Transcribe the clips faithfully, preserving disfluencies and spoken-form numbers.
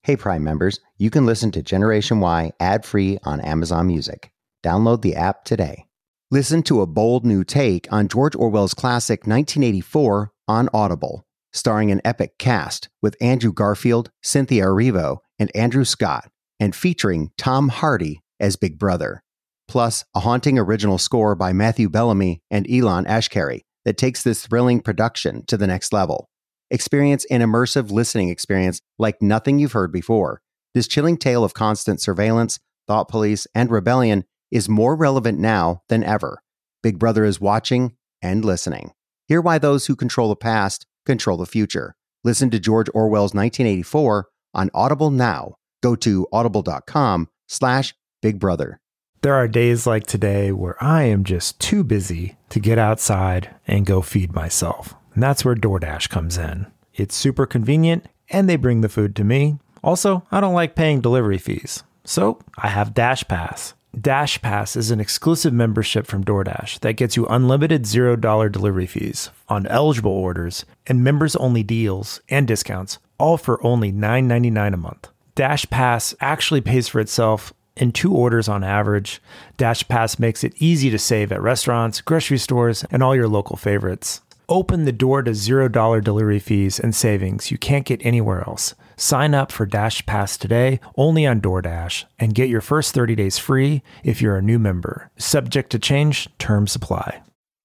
Hey Prime members, you can listen to Generation Y ad-free on Amazon Music. Download the app today. Listen to a bold new take on George Orwell's classic nineteen eighty-four on Audible, starring an epic cast with Andrew Garfield, Cynthia Erivo, and Andrew Scott, and featuring Tom Hardy as Big Brother. Plus, a haunting original score by Matthew Bellamy and Elon Ashkari that takes this thrilling production to the next level. Experience an immersive listening experience like nothing you've heard before. This chilling tale of constant surveillance, thought police, and rebellion is more relevant now than ever. Big Brother is watching and listening. Hear why those who control the past control the future. Listen to George Orwell's nineteen eighty-four on Audible now. Go to audible.com slash Big Brother. There are days like today where I am just too busy to get outside and go feed myself. And that's where DoorDash comes in. It's super convenient and they bring the food to me. Also, I don't like paying delivery fees. So I have Dash Pass. Dash Pass is an exclusive membership from DoorDash that gets you unlimited zero dollar delivery fees on eligible orders and members-only deals and discounts, all for only nine ninety-nine a month. Dash Pass actually pays for itself in two orders on average. Dash Pass makes it easy to save at restaurants, grocery stores, and all your local favorites. Open the door to zero dollar delivery fees and savings you can't get anywhere else. Sign up for Dash Pass today, only on DoorDash, and get your first thirty days free if you're a new member. Subject to change, terms apply.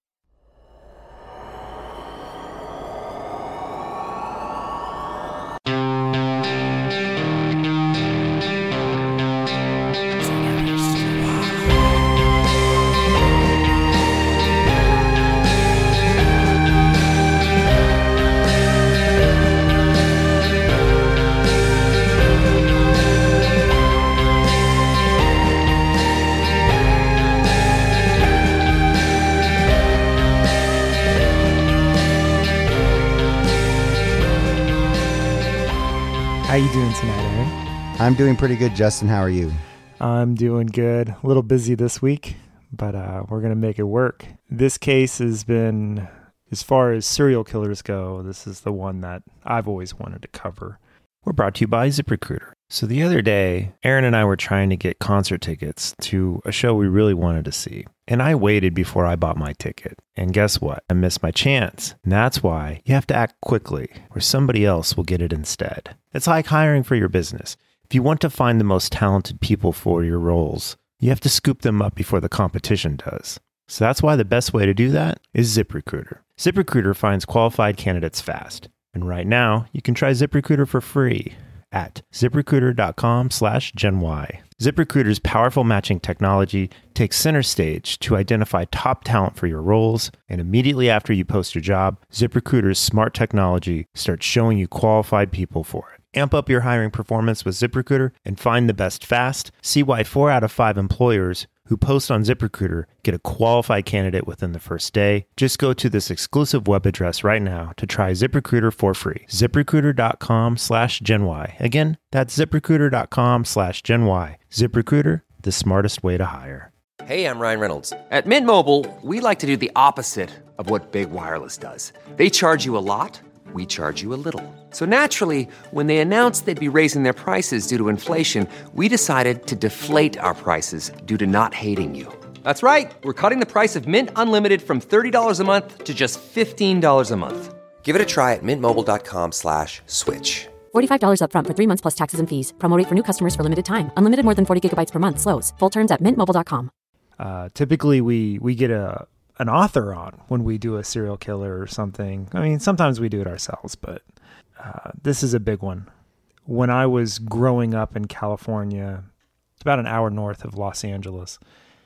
How you doing tonight, Aaron? I'm doing pretty good, Justin. How are you? I'm doing good. A little busy this week, but uh, we're going to make it work. This case has been, as far as serial killers go, this is the one that I've always wanted to cover. We're brought to you by ZipRecruiter. So the other day, Aaron and I were trying to get concert tickets to a show we really wanted to see. And I waited before I bought my ticket. And guess what? I missed my chance. And that's why you have to act quickly, or somebody else will get it instead. It's like hiring for your business. If you want to find the most talented people for your roles, you have to scoop them up before the competition does. So that's why the best way to do that is ZipRecruiter. ZipRecruiter finds qualified candidates fast. And right now, you can try ZipRecruiter for free at ZipRecruiter.com slash GenY. ZipRecruiter's powerful matching technology takes center stage to identify top talent for your roles, and immediately after you post your job, ZipRecruiter's smart technology starts showing you qualified people for it. Amp up your hiring performance with ZipRecruiter and find the best fast. See why four out of five employers who post on ZipRecruiter get a qualified candidate within the first day. Just go to this exclusive web address right now to try ZipRecruiter for free. ZipRecruiter.com slash GenY. Again, that's ZipRecruiter.com slash GenY. ZipRecruiter, the smartest way to hire. Hey, I'm Ryan Reynolds. At Mint Mobile, we like to do the opposite of what Big Wireless does. They charge you a lot. We charge you a little. So naturally, when they announced they'd be raising their prices due to inflation, we decided to deflate our prices due to not hating you. That's right. We're cutting the price of Mint Unlimited from thirty dollars a month to just fifteen dollars a month. Give it a try at mintmobile.com slash switch. forty-five dollars up front for three months plus taxes and fees. Promo rate for new customers for limited time. Unlimited more than forty gigabytes per month slows. Full terms at mint mobile dot com. Uh, typically, we, we get a an author on when we do a serial killer or something. I mean, sometimes we do it ourselves, but uh, this is a big one. When I was growing up in California, it's about an hour north of Los Angeles,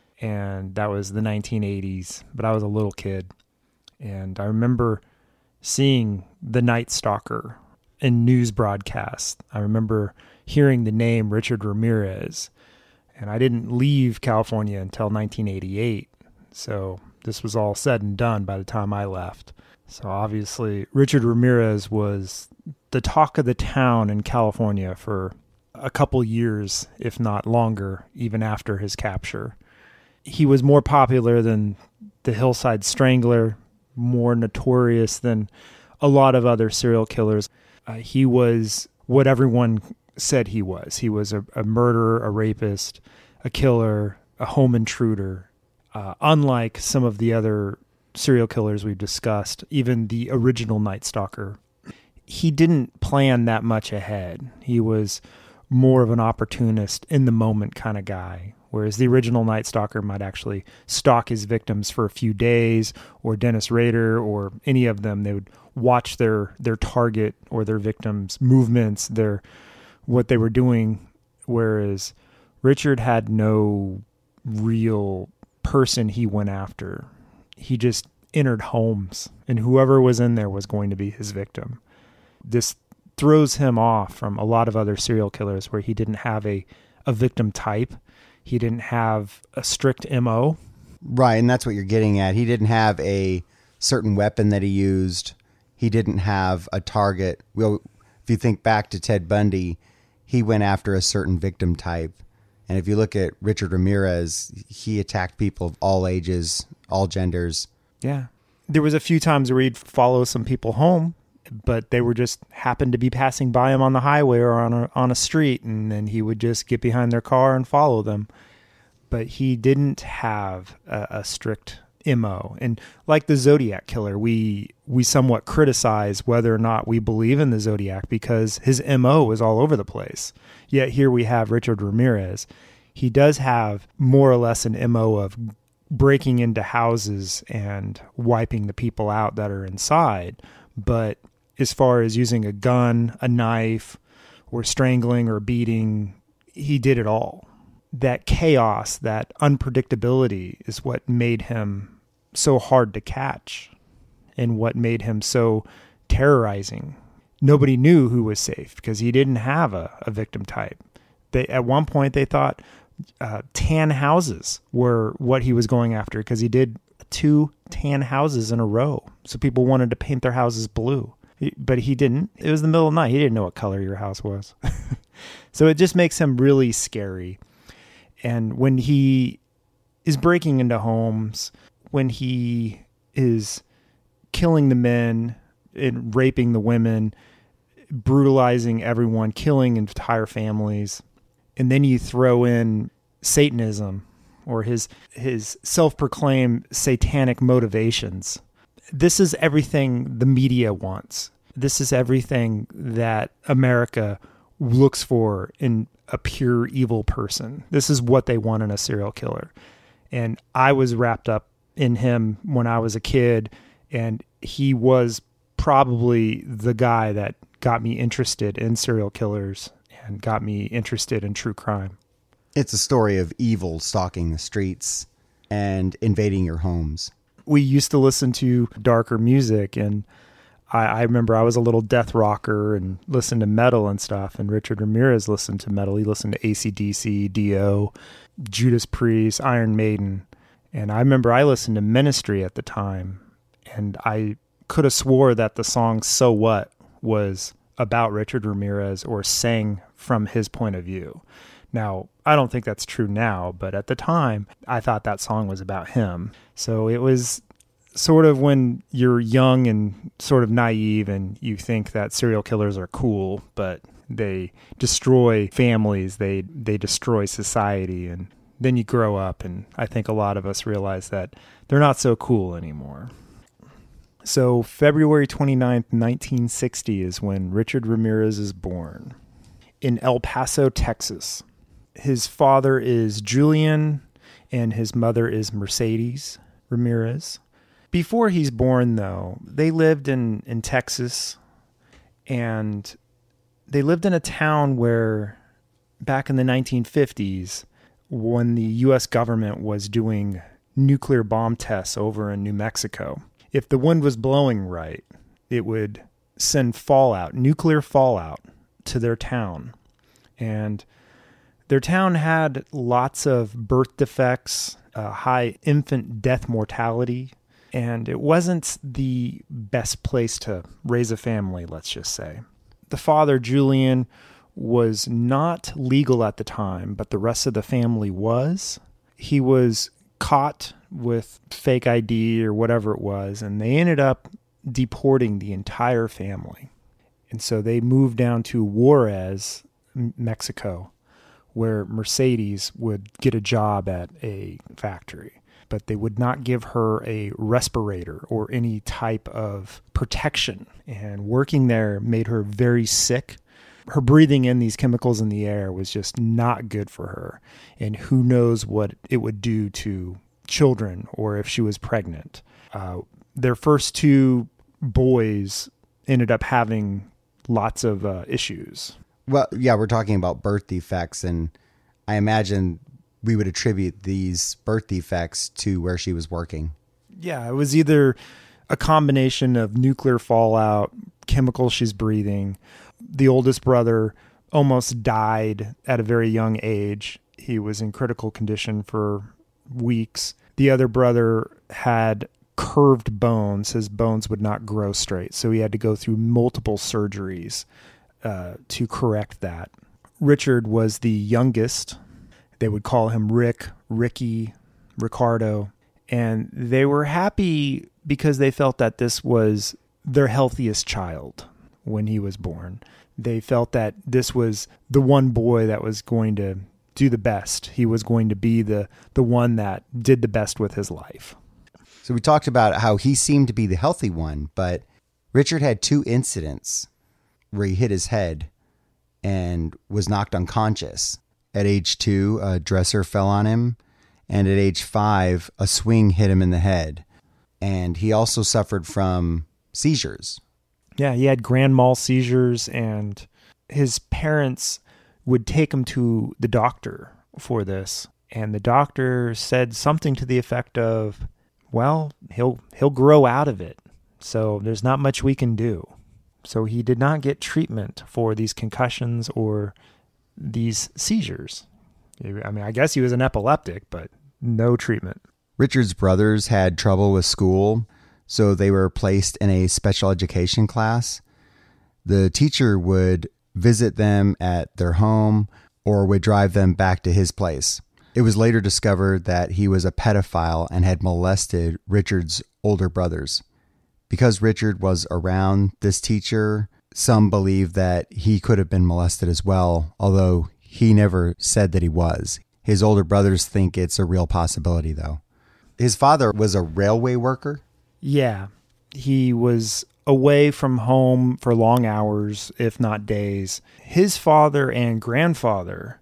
and that was the nineteen eighties, but I was a little kid. And I remember seeing The Night Stalker in news broadcasts. I remember hearing the name Richard Ramirez, and I didn't leave California until nineteen eighty-eight. So this was all said and done by the time I left. So obviously, Richard Ramirez was the talk of the town in California for a couple years, if not longer, even after his capture. He was more popular than the Hillside Strangler, more notorious than a lot of other serial killers. Uh, he was what everyone said he was. He was a, a murderer, a rapist, a killer, a home intruder. Uh, unlike some of the other serial killers we've discussed, even the original Night Stalker, he didn't plan that much ahead. He was more of an opportunist, in the moment kind of guy, whereas the original Night Stalker might actually stalk his victims for a few days, or Dennis Rader, or any of them. They would watch their their target or their victims' movements, their what they were doing, whereas Richard had no real person he went after. He just entered homes, and whoever was in there was going to be his victim. This throws him off from a lot of other serial killers where he didn't have a, a victim type. He didn't have a strict M O. Right, and that's what you're getting at. He didn't have a certain weapon that he used. He didn't have a target. Well, if you think back to Ted Bundy, he went after a certain victim type. And if you look at Richard Ramirez, he attacked people of all ages, all genders. Yeah. There was a few times where he'd follow some people home, but they were just happened to be passing by him on the highway or on a, on a street, and then he would just get behind their car and follow them. But he didn't have a, a strict M O. And like the Zodiac Killer, we we somewhat criticize whether or not we believe in the Zodiac because his M O is all over the place. Yet here we have Richard Ramirez. He does have more or less an M O of breaking into houses and wiping the people out that are inside. But as far as using a gun, a knife, or strangling or beating, he did it all. That chaos, that unpredictability is what made him so hard to catch and what made him so terrorizing. Nobody knew who was safe because he didn't have a, a victim type. They, at one point, they thought uh, tan houses were what he was going after because he did two tan houses in a row. So people wanted to paint their houses blue, but he didn't. It was the middle of the night. He didn't know what color your house was. So it just makes him really scary. And when he is breaking into homes, when he is killing the men and raping the women, brutalizing everyone, killing entire families, and then you throw in Satanism or his his self-proclaimed satanic motivations. This is everything the media wants. This is everything that America looks for in a pure evil person. This is what they want in a serial killer. And I was wrapped up in him when I was a kid, and he was probably the guy that got me interested in serial killers and got me interested in true crime. It's a story of evil stalking the streets and invading your homes. We used to listen to darker music, and I, I remember I was a little death rocker and listened to metal and stuff, and Richard Ramirez listened to metal. He listened to A C D C, Dio, Judas Priest, Iron Maiden. And I remember I listened to Ministry at the time, and I could have swore that the song So What was about Richard Ramirez or sang from his point of view. Now, I don't think that's true now, but at the time, I thought that song was about him. So it was sort of when you're young and sort of naive and you think that serial killers are cool, but they destroy families, they they destroy society, and then you grow up, and I think a lot of us realize that they're not so cool anymore. So February twenty-ninth, nineteen sixty is when Richard Ramirez is born in El Paso, Texas. His father is Julian and his mother is Mercedes Ramirez. Before he's born, though, they lived in, in Texas, and they lived in a town where back in the nineteen fifties, when the U S government was doing nuclear bomb tests over in New Mexico, if the wind was blowing right, it would send fallout, nuclear fallout, to their town. And their town had lots of birth defects, uh, high infant death mortality, and it wasn't the best place to raise a family, let's just say. The father, Julian, was not legal at the time, but the rest of the family was. He was caught with fake I D or whatever it was, and they ended up deporting the entire family. And so they moved down to Juarez, Mexico, where Mercedes would get a job at a factory, but they would not give her a respirator or any type of protection. And working there made her very sick. Her breathing in these chemicals in the air was just not good for her. And who knows what it would do to children or if she was pregnant. Uh, their first two boys ended up having lots of uh, issues. Well, yeah, we're talking about birth defects, and I imagine we would attribute these birth defects to where she was working. Yeah, it was either a combination of nuclear fallout, chemicals she's breathing. The oldest brother almost died at a very young age. He was in critical condition for weeks. The other brother had curved bones. His bones would not grow straight, so he had to go through multiple surgeries uh, to correct that. Richard was the youngest. They would call him Rick, Ricky, Ricardo, and they were happy because they felt that this was their healthiest child when he was born. They felt that this was the one boy that was going to do the best. He was going to be the, the one that did the best with his life. So we talked about how he seemed to be the healthy one, but Richard had two incidents where he hit his head and was knocked unconscious. At age two, a dresser fell on him, and at age five, a swing hit him in the head. And he also suffered from seizures. Yeah, he had grand mal seizures, and his parents would take him to the doctor for this. And the doctor said something to the effect of, well, he'll he'll grow out of it, so there's not much we can do. So he did not get treatment for these concussions or these seizures. I mean, I guess he was an epileptic, but no treatment. Richard's brothers had trouble with school, so they were placed in a special education class. The teacher would visit them at their home or would drive them back to his place. It was later discovered that he was a pedophile and had molested Richard's older brothers. Because Richard was around this teacher, some believe that he could have been molested as well, although he never said that he was. His older brothers think it's a real possibility, though. His father was a railway worker? Yeah. He was away from home for long hours, if not days. His father and grandfather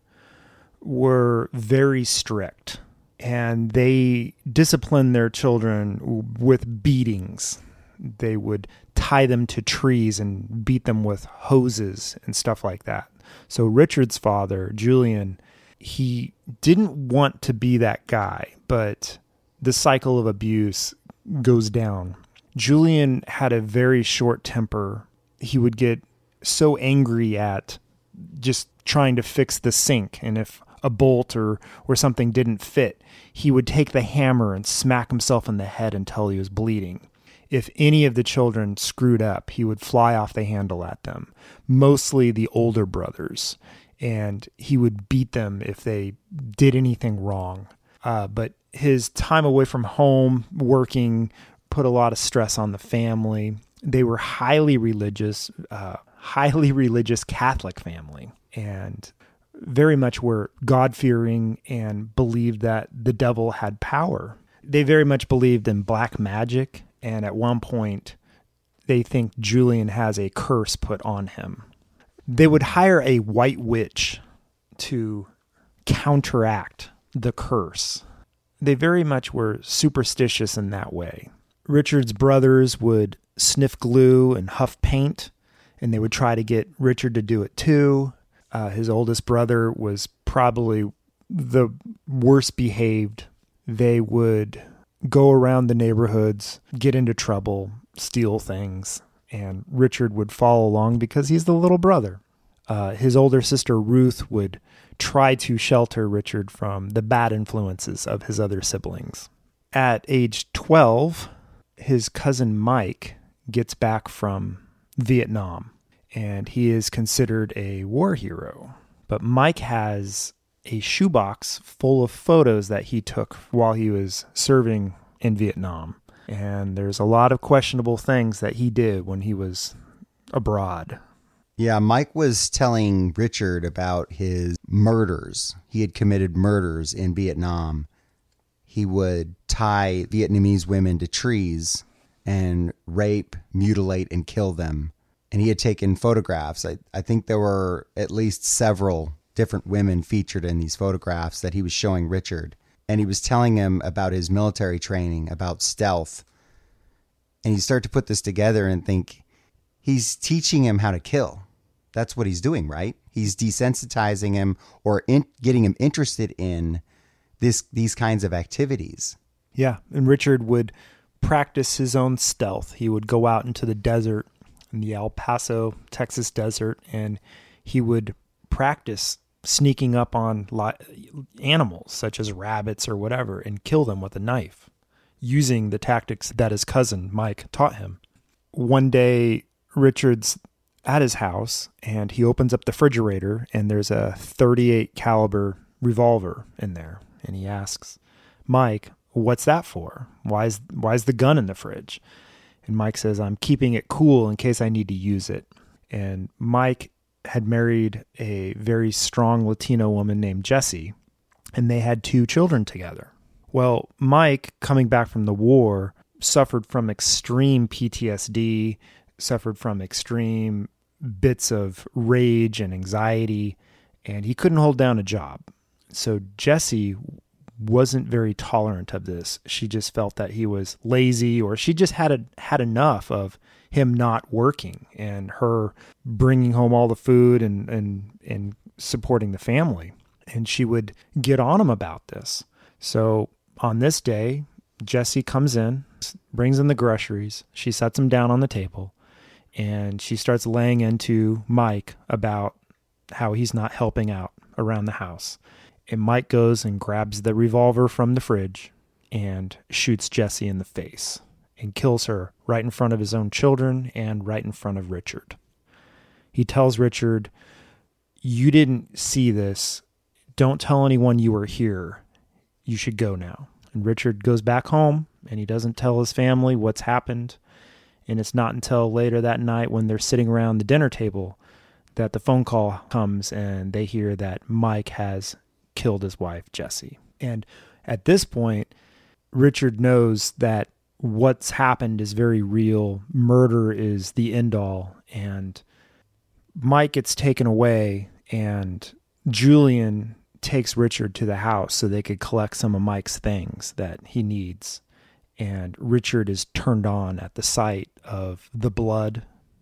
were very strict, and they disciplined their children with beatings. They would tie them to trees and beat them with hoses and stuff like that. So Richard's father, Julian, he didn't want to be that guy, but the cycle of abuse goes down. Julian had a very short temper. He would get so angry at just trying to fix the sink, and if a bolt or, or something didn't fit, he would take the hammer and smack himself in the head until he was bleeding. If any of the children screwed up, he would fly off the handle at them, mostly the older brothers, and he would beat them if they did anything wrong. Uh, but his time away from home, working, put a lot of stress on the family. They were highly religious, uh, highly religious Catholic family, and very much were God-fearing and believed that the devil had power. They very much believed in black magic, and at one point, they think Julian has a curse put on him. They would hire a white witch to counteract the curse. They very much were superstitious in that way. Richard's brothers would sniff glue and huff paint, and they would try to get Richard to do it too. Uh, his oldest brother was probably the worst behaved. They would go around the neighborhoods, get into trouble, steal things, and Richard would follow along because he's the little brother. Uh, his older sister Ruth would try to shelter Richard from the bad influences of his other siblings. At age twelve, his cousin Mike gets back from Vietnam, and he is considered a war hero. But Mike has a shoebox full of photos that he took while he was serving in Vietnam. And there's a lot of questionable things that he did when he was abroad. Yeah, Mike was telling Richard about his murders. He had committed murders in Vietnam. He would tie Vietnamese women to trees and rape, mutilate, and kill them. And he had taken photographs. I, I think there were at least several different women featured in these photographs that he was showing Richard. And he was telling him about his military training, about stealth. And you start to put this together and think, he's teaching him how to kill. That's what he's doing, right? He's desensitizing him or in, getting him interested in this these kinds of activities. Yeah, and Richard would practice his own stealth. He would go out into the desert, in the El Paso, Texas desert, and he would practice sneaking up on li- animals such as rabbits or whatever and kill them with a knife using the tactics that his cousin Mike taught him. One day, Richard's at his house and he opens up the refrigerator and there's a thirty-eight caliber revolver in there. And he asks Mike, "What's that for? Why is, why is the gun in the fridge?" And Mike says, "I'm keeping it cool in case I need to use it." And Mike had married a very strong Latino woman named Jessie, and they had two children together. Well, Mike, coming back from the war, suffered from extreme P T S D, suffered from extreme bits of rage and anxiety, and he couldn't hold down a job. So Jessie wasn't very tolerant of this. She just felt that he was lazy, or she just had a, had enough of him not working and her bringing home all the food and, and, and supporting the family. And she would get on him about this. So on this day, Jessie comes in, brings in the groceries. She sets them down on the table, and she starts laying into Mike about how he's not helping out around the house. And Mike goes and grabs the revolver from the fridge and shoots Jessie in the face and kills her right in front of his own children and right in front of Richard. He tells Richard, "You didn't see this. Don't tell anyone you were here. You should go now." And Richard goes back home and he doesn't tell his family what's happened. And it's not until later that night when they're sitting around the dinner table that the phone call comes and they hear that Mike has killed his wife, Jessie. And at this point, Richard knows that what's happened is very real. Murder is the end all. And Mike gets taken away, and Julian takes Richard to the house so they could collect some of Mike's things that he needs. And Richard is turned on at the sight of the blood,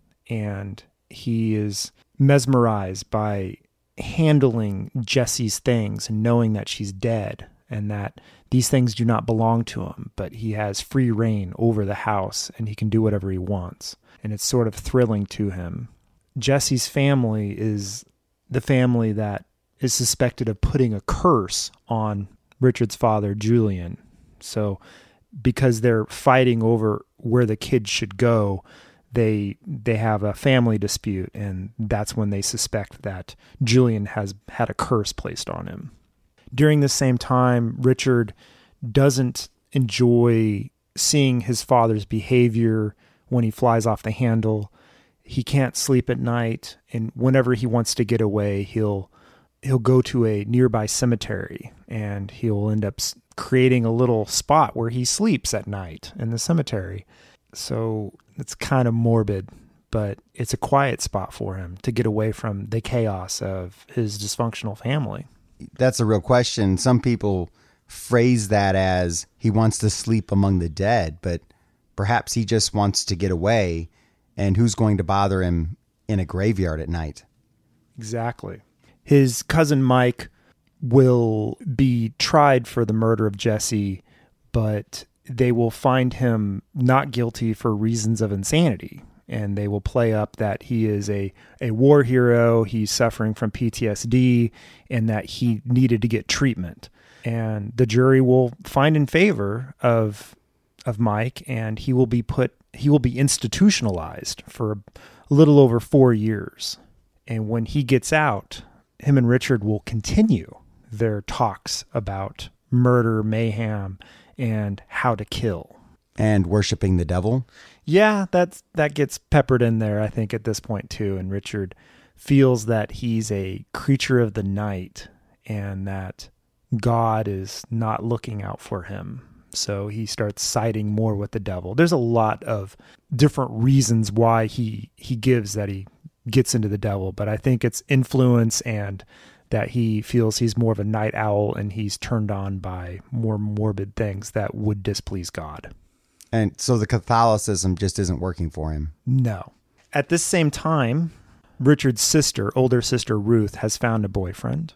and he is mesmerized by handling Jessie's things and knowing that she's dead and that these things do not belong to him, but he has free reign over the house and he can do whatever he wants. And it's sort of thrilling to him. Jessie's family is the family that is suspected of putting a curse on Richard's father, Julian. So because they're fighting over where the kids should go, they they have a family dispute, and that's when they suspect that Julian has had a curse placed on him. During the same time, Richard doesn't enjoy seeing his father's behavior when he flies off the handle. He can't sleep at night, and whenever he wants to get away, he'll he'll go to a nearby cemetery, and he'll end up creating a little spot where he sleeps at night in the cemetery. So it's kind of morbid, but it's a quiet spot for him to get away from the chaos of his dysfunctional family. That's a real question. Some people phrase that as he wants to sleep among the dead, but perhaps he just wants to get away, and who's going to bother him in a graveyard at night? Exactly. His cousin Mike will be tried for the murder of Jessie, but they will find him not guilty for reasons of insanity. And they will play up that he is a, a war hero, he's suffering from P T S D, and that he needed to get treatment. And the jury will find in favor of of Mike, and he will be put he will be institutionalized for a little over four years. And when he gets out, him and Richard will continue their talks about murder, mayhem, and how to kill. And worshiping the devil? Yeah, that's, that gets peppered in there, I think, at this point, too. And Richard feels that he's a creature of the night and that God is not looking out for him. So he starts siding more with the devil. There's a lot of different reasons why he, he gives that he gets into the devil, but I think it's influence and that he feels he's more of a night owl and he's turned on by more morbid things that would displease God. And so the Catholicism just isn't working for him. No. At this same time, Richard's sister, older sister Ruth, has found a boyfriend,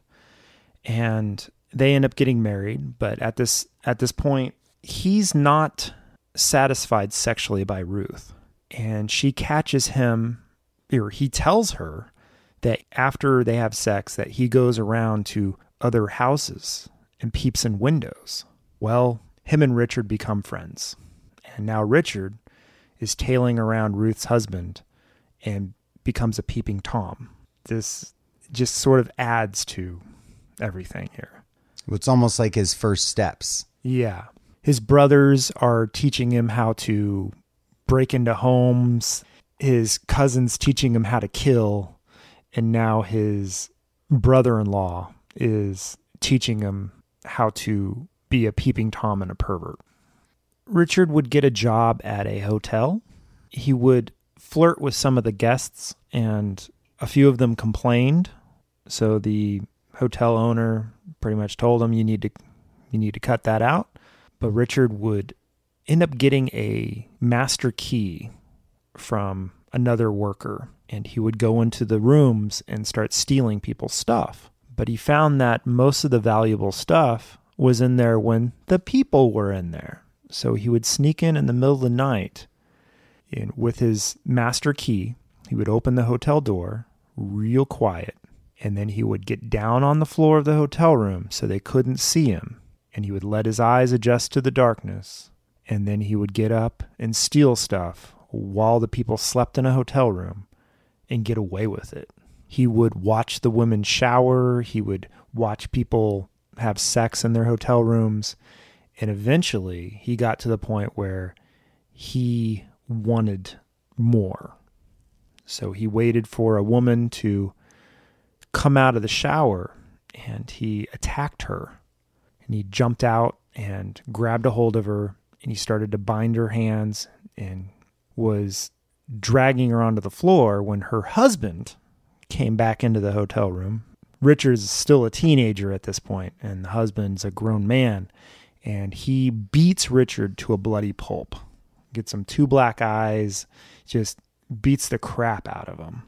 and they end up getting married. But at this at this point, he's not satisfied sexually by Ruth, and she catches him, or he tells her that after they have sex, that he goes around to other houses and peeps in windows. Well, him and Richard become friends. And now Richard is tailing around Ruth's husband and becomes a peeping Tom. This just sort of adds to everything here. It's almost like his first steps. Yeah. His brothers are teaching him how to break into homes. His cousins teaching him how to kill. And now his brother-in-law is teaching him how to be a peeping Tom and a pervert. Richard would get a job at a hotel. He would flirt with some of the guests, and a few of them complained. So the hotel owner pretty much told him, you need to you need to cut that out. But Richard would end up getting a master key from another worker, and he would go into the rooms and start stealing people's stuff. But he found that most of the valuable stuff was in there when the people were in there. So he would sneak in in the middle of the night, and with his master key, he would open the hotel door real quiet, and then he would get down on the floor of the hotel room so they couldn't see him, and he would let his eyes adjust to the darkness, and then he would get up and steal stuff while the people slept in a hotel room and get away with it. He would watch the women shower, he would watch people have sex in their hotel rooms, and eventually he got to the point where he wanted more. So he waited for a woman to come out of the shower, and he attacked her. And he jumped out and grabbed a hold of her, and he started to bind her hands and was dragging her onto the floor when her husband came back into the hotel room. Richard's still a teenager at this point, and the husband's a grown man. And he beats Richard to a bloody pulp. Gets him two black eyes, just beats the crap out of him.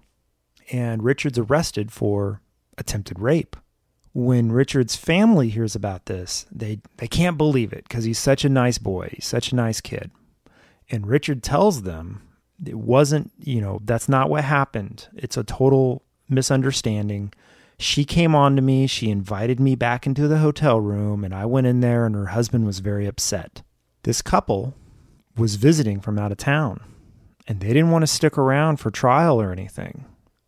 And Richard's arrested for attempted rape. When Richard's family hears about this, they, they can't believe it because he's such a nice boy. He's such a nice kid. And Richard tells them it wasn't, you know, that's not what happened. It's a total misunderstanding. She came on to me, she invited me back into the hotel room, and I went in there and her husband was very upset. This couple was visiting from out of town, and they didn't want to stick around for trial or anything.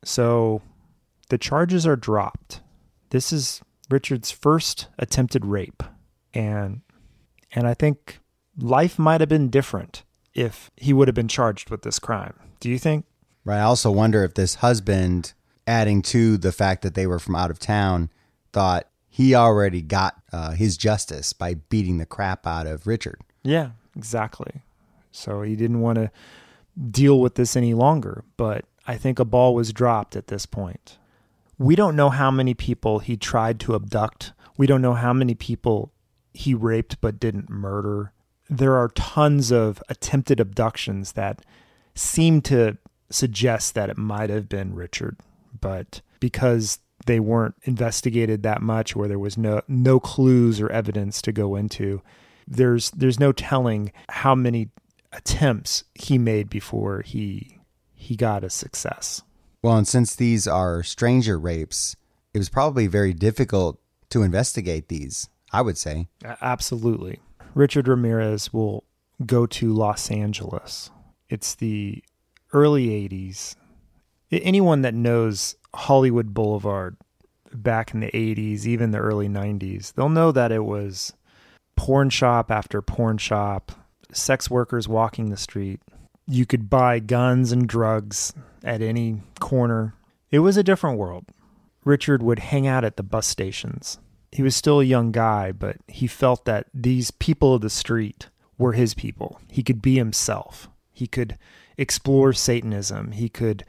So the charges are dropped. This is Richard's first attempted rape, and and I think life might have been different if he would have been charged with this crime. Do you think? Right. I also wonder if this husband, adding to the fact that they were from out of town, thought he already got uh, his justice by beating the crap out of Richard. Yeah, exactly. So he didn't want to deal with this any longer, but I think a ball was dropped at this point. We don't know how many people he tried to abduct. We don't know how many people he raped but didn't murder. There are tons of attempted abductions that seem to suggest that it might have been Richard. But because they weren't investigated that much, or there was no no clues or evidence to go into, there's there's no telling how many attempts he made before he he got a success. Well, and since these are stranger rapes, it was probably very difficult to investigate these, I would say. Absolutely. Richard Ramirez will go to Los Angeles. It's the early eighties. Anyone that knows Hollywood Boulevard back in the eighties, even the early nineties, they'll know that it was porn shop after porn shop, sex workers walking the street. You could buy guns and drugs at any corner. It was a different world. Richard would hang out at the bus stations. He was still a young guy, but he felt that these people of the street were his people. He could be himself. He could explore Satanism. He could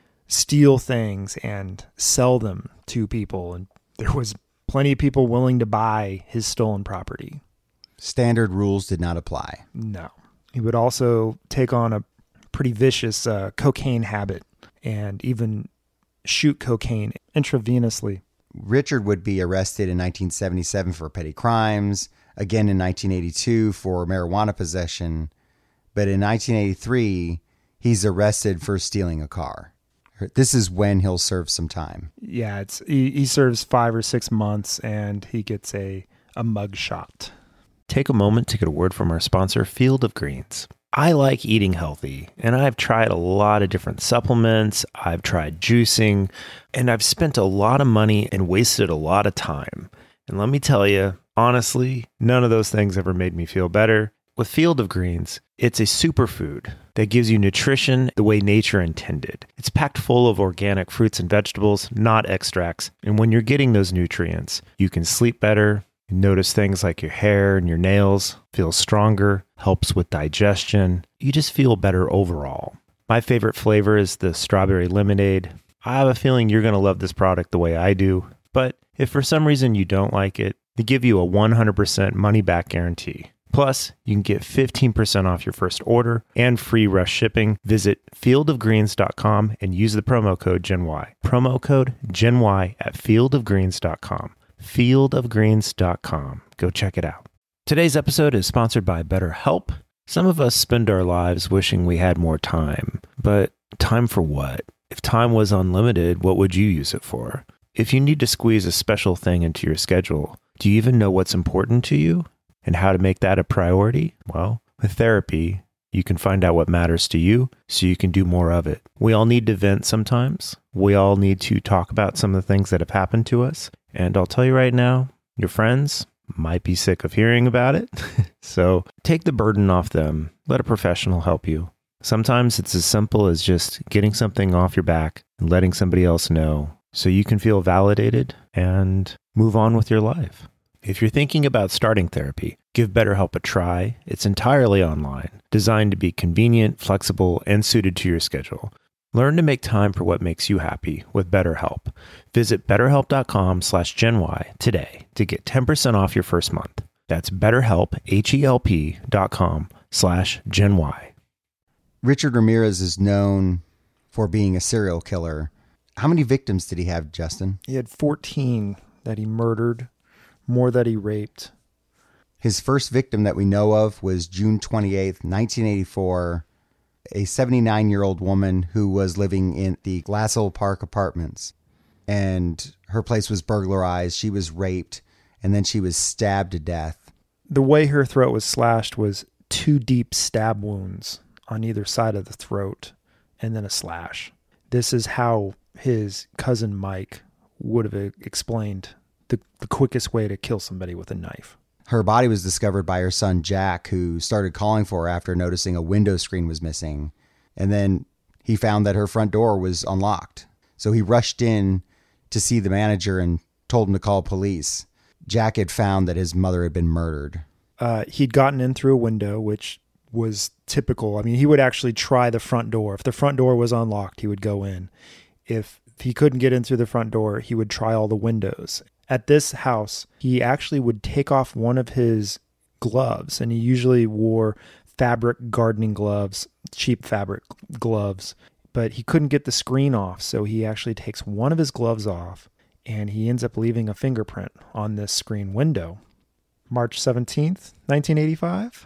steal things and sell them to people. And there was plenty of people willing to buy his stolen property. Standard rules did not apply. No. He would also take on a pretty vicious uh, cocaine habit and even shoot cocaine intravenously. Richard would be arrested in nineteen seventy-seven for petty crimes, again in nineteen eighty-two for marijuana possession, but in nineteen eighty-three, he's arrested for stealing a car. This is when he'll serve some time. Yeah, it's he, he serves five or six months, and he gets a, a mug shot. Take a moment to get a word from our sponsor, Field of Greens. I like eating healthy, and I've tried a lot of different supplements. I've tried juicing, and I've spent a lot of money and wasted a lot of time. And let me tell you, honestly, none of those things ever made me feel better. With Field of Greens, it's a superfood that gives you nutrition the way nature intended. It's packed full of organic fruits and vegetables, not extracts. And when you're getting those nutrients, you can sleep better. You notice things like your hair and your nails feel stronger, helps with digestion. You just feel better overall. My favorite flavor is the strawberry lemonade. I have a feeling you're going to love this product the way I do. But if for some reason you don't like it, they give you a one hundred percent money back guarantee. Plus, you can get fifteen percent off your first order and free rush shipping. Visit field of greens dot com and use the promo code GenY. Promo code GenY at field of greens dot com. field of greens dot com. Go check it out. Today's episode is sponsored by BetterHelp. Some of us spend our lives wishing we had more time, but time for what? If time was unlimited, what would you use it for? If you need to squeeze a special thing into your schedule, do you even know what's important to you and how to make that a priority? Well, with therapy, you can find out what matters to you so you can do more of it. We all need to vent sometimes. We all need to talk about some of the things that have happened to us. And I'll tell you right now, your friends might be sick of hearing about it. So take the burden off them. Let a professional help you. Sometimes it's as simple as just getting something off your back and letting somebody else know so you can feel validated and move on with your life. If you're thinking about starting therapy, give BetterHelp a try. It's entirely online, designed to be convenient, flexible, and suited to your schedule. Learn to make time for what makes you happy with BetterHelp. Visit betterhelp.com slash GenY today to get ten percent off your first month. That's betterhelp, H-E-L-P dot com slash GenY. Richard Ramirez is known for being a serial killer. How many victims did he have, Justin? He had fourteen that he murdered, more that he raped. His first victim that we know of was June twenty-eighth, nineteen eighty-four, a seventy-nine-year-old woman who was living in the Glassell Park apartments. And her place was burglarized. She was raped, and then she was stabbed to death. The way her throat was slashed was two deep stab wounds on either side of the throat, and then a slash. This is how his cousin Mike would have explained the, the quickest way to kill somebody with a knife. Her body was discovered by her son Jack, who started calling for her after noticing a window screen was missing. And then he found that her front door was unlocked. So he rushed in to see the manager and told him to call police. Jack had found that his mother had been murdered. Uh, he'd gotten in through a window, which was typical. I mean, he would actually try the front door. If the front door was unlocked, he would go in. If he couldn't get in through the front door, he would try all the windows. At this house, he actually would take off one of his gloves, and he usually wore fabric gardening gloves, cheap fabric gloves, but he couldn't get the screen off, so he actually takes one of his gloves off, and he ends up leaving a fingerprint on this screen window. March seventeenth, nineteen eighty-five.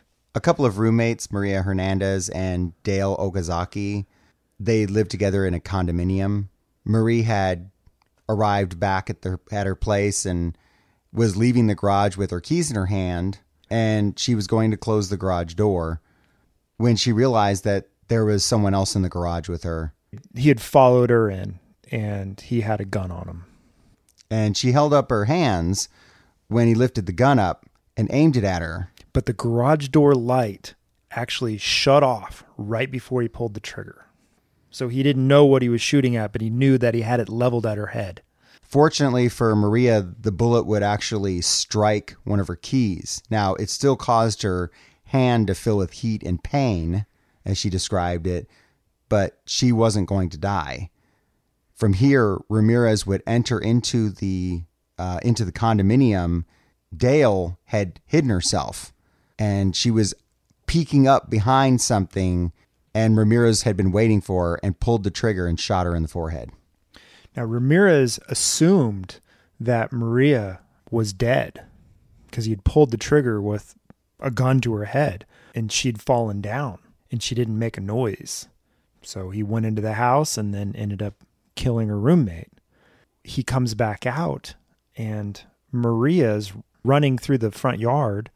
A couple of roommates, Maria Hernandez and Dale Okazaki, they lived together in a condominium. Marie had arrived back at, the, at her place and was leaving the garage with her keys in her hand, and she was going to close the garage door when she realized that there was someone else in the garage with her. He had followed her in, and he had a gun on him. And she held up her hands when he lifted the gun up and aimed it at her. but the garage door light actually shut off right before he pulled the trigger. So he didn't know what he was shooting at, but he knew that he had it leveled at her head. Fortunately for Maria, the bullet would actually strike one of her keys. Now, it still caused her hand to fill with heat and pain, as she described it, but she wasn't going to die. From here, Ramirez would enter into the uh, into the condominium. Dale had hidden herself, and she was peeking up behind something, and Ramirez had been waiting for her and pulled the trigger and shot her in the forehead. Now, Ramirez assumed that Maria was dead because he had pulled the trigger with a gun to her head and she'd fallen down and she didn't make a noise. So he went into the house and then ended up killing her roommate. He comes back out and Maria's running through the front yard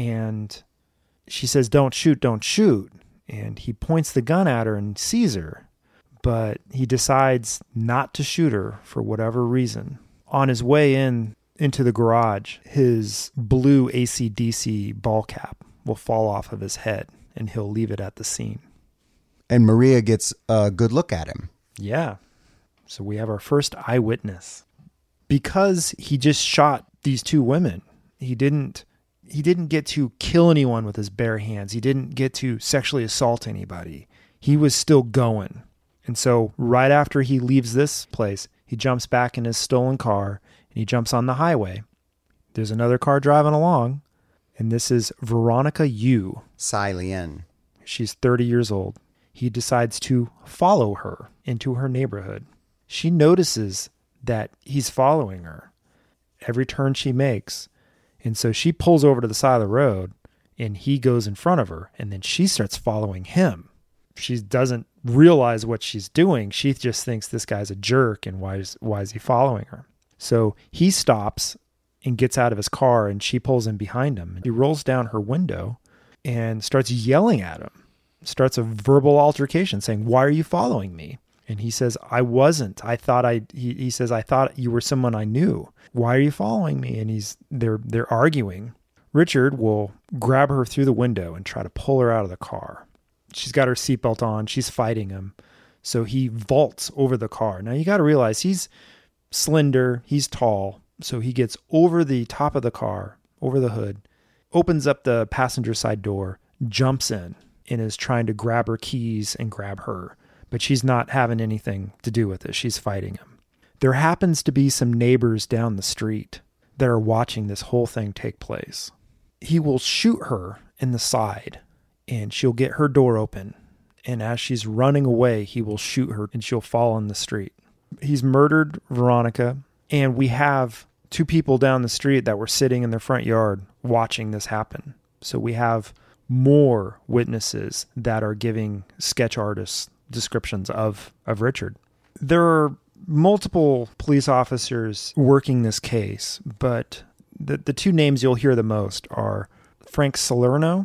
and she says, "Don't shoot, don't shoot." And he points the gun at her and sees her. But he decides not to shoot her for whatever reason. On his way in into the garage, his blue A C D C ball cap will fall off of his head, and he'll leave it at the scene. And Maria gets a good look at him. Yeah. So we have our first eyewitness. Because he just shot these two women, he didn't he didn't get to kill anyone with his bare hands. He didn't get to sexually assault anybody. He was still going. And so right after he leaves this place, he jumps back in his stolen car and he jumps on the highway. There's another car driving along, and this is Veronica Yu. Tsai Lien. She's thirty years old. He decides to follow her into her neighborhood. She notices that he's following her every turn she makes. And so she pulls over to the side of the road and he goes in front of her, and then she starts following him. She doesn't realize what she's doing. She just thinks this guy's a jerk and why is, why is he following her? So he stops and gets out of his car and she pulls in behind him. And he rolls down her window and starts yelling at him, starts a verbal altercation saying, "Why are you following me?" And he says, "I wasn't. I thought I, he, he says, I thought you were someone I knew. Why are you following me?" And he's, they're, they're arguing. Richard will grab her through the window and try to pull her out of the car. She's got her seatbelt on. She's fighting him. So he vaults over the car. Now you got to realize he's slender. He's tall. So he gets over the top of the car, over the hood, opens up the passenger side door, jumps in, and is trying to grab her keys and grab her. But she's not having anything to do with it. She's fighting him. There happens to be some neighbors down the street that are watching this whole thing take place. He will shoot her in the side, and she'll get her door open. And as she's running away, he will shoot her and she'll fall in the street. He's murdered Veronica, and we have two people down the street that were sitting in their front yard watching this happen. So we have more witnesses that are giving sketch artists descriptions of, of Richard. There are multiple police officers working this case, but the, the two names you'll hear the most are Frank Salerno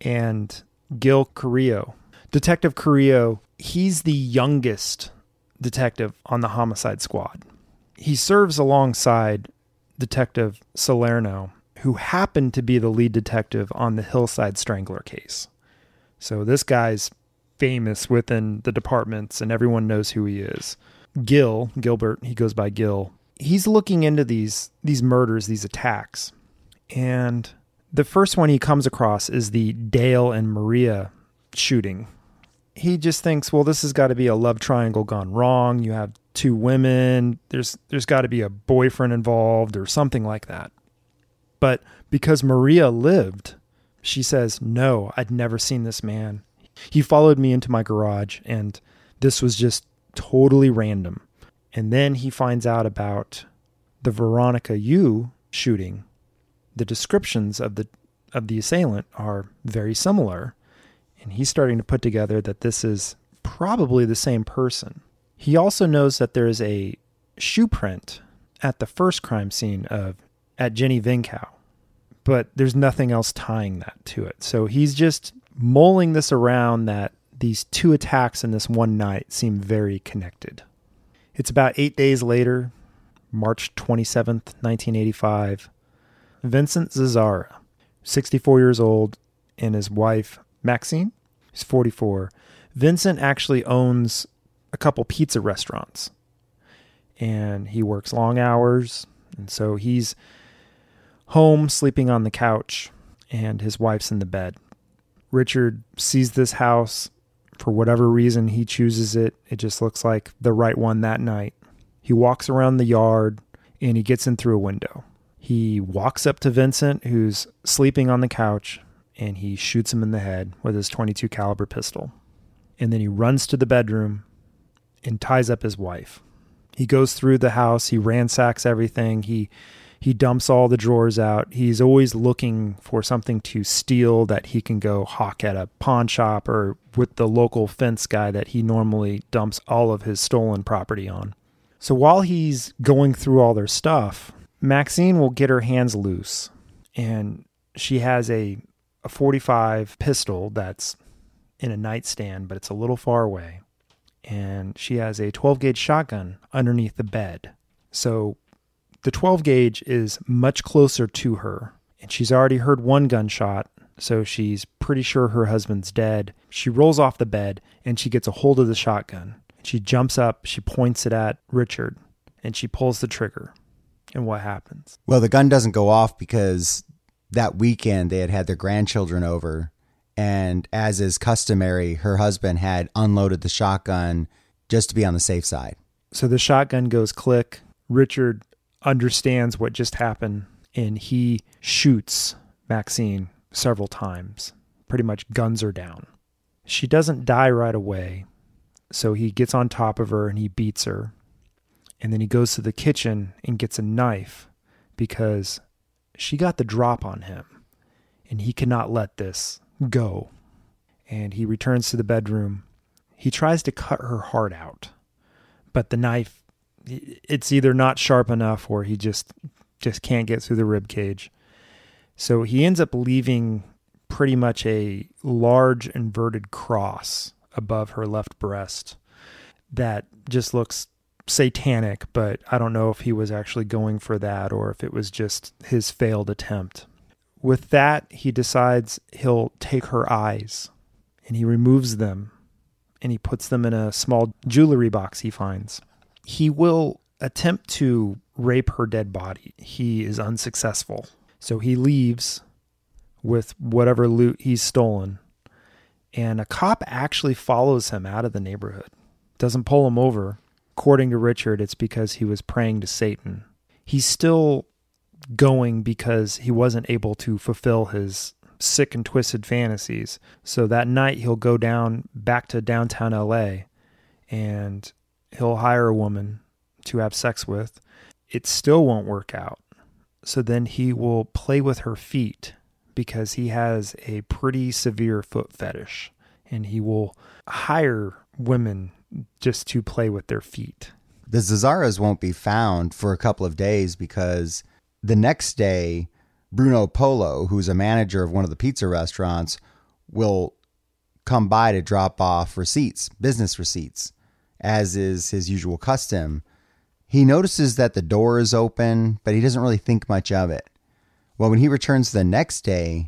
and Gil Carrillo. Detective Carrillo, he's the youngest detective on the homicide squad. He serves alongside Detective Salerno, who happened to be the lead detective on the Hillside Strangler case. So this guy's famous within the departments and everyone knows who he is. Gil, Gilbert, he goes by Gil. He's looking into these these murders, these attacks. And the first one he comes across is the Dale and Maria shooting. He just thinks, well, this has got to be a love triangle gone wrong. You have two women. There's there's got to be a boyfriend involved or something like that. But because Maria lived, she says, no, I'd never seen this man. He followed me into my garage, and this was just totally random. And then he finds out about the Veronica Yu shooting. The descriptions of the of the assailant are very similar, and he's starting to put together that this is probably the same person. He also knows that there is a shoe print at the first crime scene of at Jenny Vinkow, but there's nothing else tying that to it. So he's just mulling this around that these two attacks in this one night seem very connected. It's about eight days later, March twenty-seventh, nineteen eighty-five. Vincent Zazzara, sixty-four years old, and his wife, Maxine, who's forty-four. Vincent actually owns a couple pizza restaurants, and he works long hours, and so he's home sleeping on the couch, and his wife's in the bed. Richard sees this house. For whatever reason, he chooses it. It just looks like the right one that night. He walks around the yard, and he gets in through a window. He walks up to Vincent, who's sleeping on the couch, and he shoots him in the head with his twenty-two caliber pistol. And then he runs to the bedroom and ties up his wife. He goes through the house. He ransacks everything. He he dumps all the drawers out. He's always looking for something to steal that he can go hawk at a pawn shop or with the local fence guy that he normally dumps all of his stolen property on. So while he's going through all their stuff, Maxine will get her hands loose, and she has a, a forty-five pistol that's in a nightstand, but it's a little far away. And she has a twelve gauge shotgun underneath the bed. So the twelve gauge is much closer to her, and she's already heard one gunshot, so she's pretty sure her husband's dead. She rolls off the bed, and she gets a hold of the shotgun. She jumps up, she points it at Richard, and she pulls the trigger. And what happens? Well, the gun doesn't go off because that weekend they had had their grandchildren over, and as is customary, her husband had unloaded the shotgun just to be on the safe side. So the shotgun goes click. Richard understands what just happened, and he shoots Maxine several times, pretty much guns her down. She doesn't die right away, so he gets on top of her and he beats her. And then he goes to the kitchen and gets a knife because she got the drop on him, and he cannot let this go. And he returns to the bedroom. He tries to cut her heart out, but the knife, it's either not sharp enough or he just just can't get through the rib cage. So he ends up leaving pretty much a large inverted cross above her left breast that just looks satanic, but I don't know if he was actually going for that or if it was just his failed attempt. With that, he decides he'll take her eyes, and he removes them, and he puts them in a small jewelry box he finds. He will attempt to rape her dead body. He is unsuccessful. So he leaves with whatever loot he's stolen, and a cop actually follows him out of the neighborhood. Doesn't pull him over. According to Richard, it's because he was praying to Satan. He's still going because he wasn't able to fulfill his sick and twisted fantasies. So that night he'll go down back to downtown L A and he'll hire a woman to have sex with. It still won't work out. So then he will play with her feet because he has a pretty severe foot fetish, and he will hire women just to play with their feet. The Zazzaras won't be found for a couple of days because the next day, Bruno Polo, who's a manager of one of the pizza restaurants, will come by to drop off receipts, business receipts, as is his usual custom. He notices that the door is open, but he doesn't really think much of it. Well, when he returns the next day,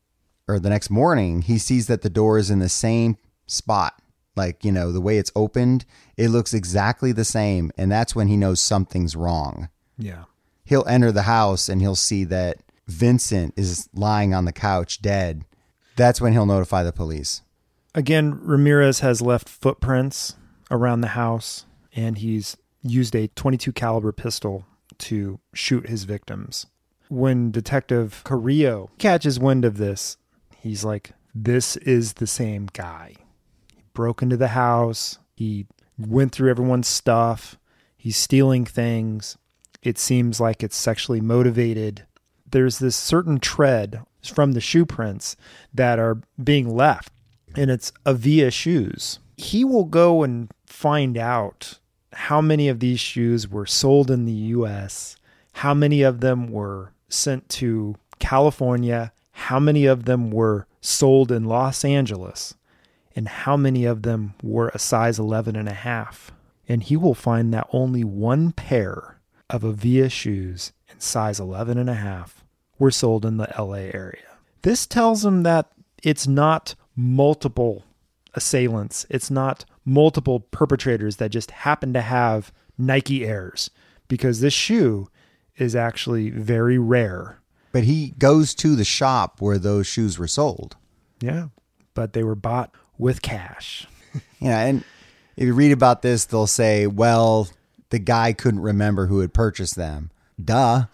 or the next morning, he sees that the door is in the same spot. Like, you know, the way it's opened, it looks exactly the same. And that's when he knows something's wrong. Yeah. He'll enter the house and he'll see that Vincent is lying on the couch dead. That's when he'll notify the police. Again, Ramirez has left footprints around the house, and he's used a twenty-two caliber pistol to shoot his victims. When Detective Carrillo catches wind of this, he's like, this is the same guy. He broke into the house. He went through everyone's stuff. He's stealing things. It seems like it's sexually motivated. There's this certain tread from the shoe prints that are being left, and it's Avia shoes. He will go and find out how many of these shoes were sold in the U S, how many of them were sent to California, how many of them were sold in Los Angeles, and how many of them were a size eleven and a half. And he will find that only one pair of Avia shoes in size eleven and a half were sold in the L A area. This tells him that it's not multiple assailants. It's not multiple perpetrators that just happen to have Nike Airs, because this shoe is actually very rare. But he goes to the shop where those shoes were sold. Yeah, but they were bought with cash. Yeah, and if you read about this, they'll say, well, the guy couldn't remember who had purchased them. Duh.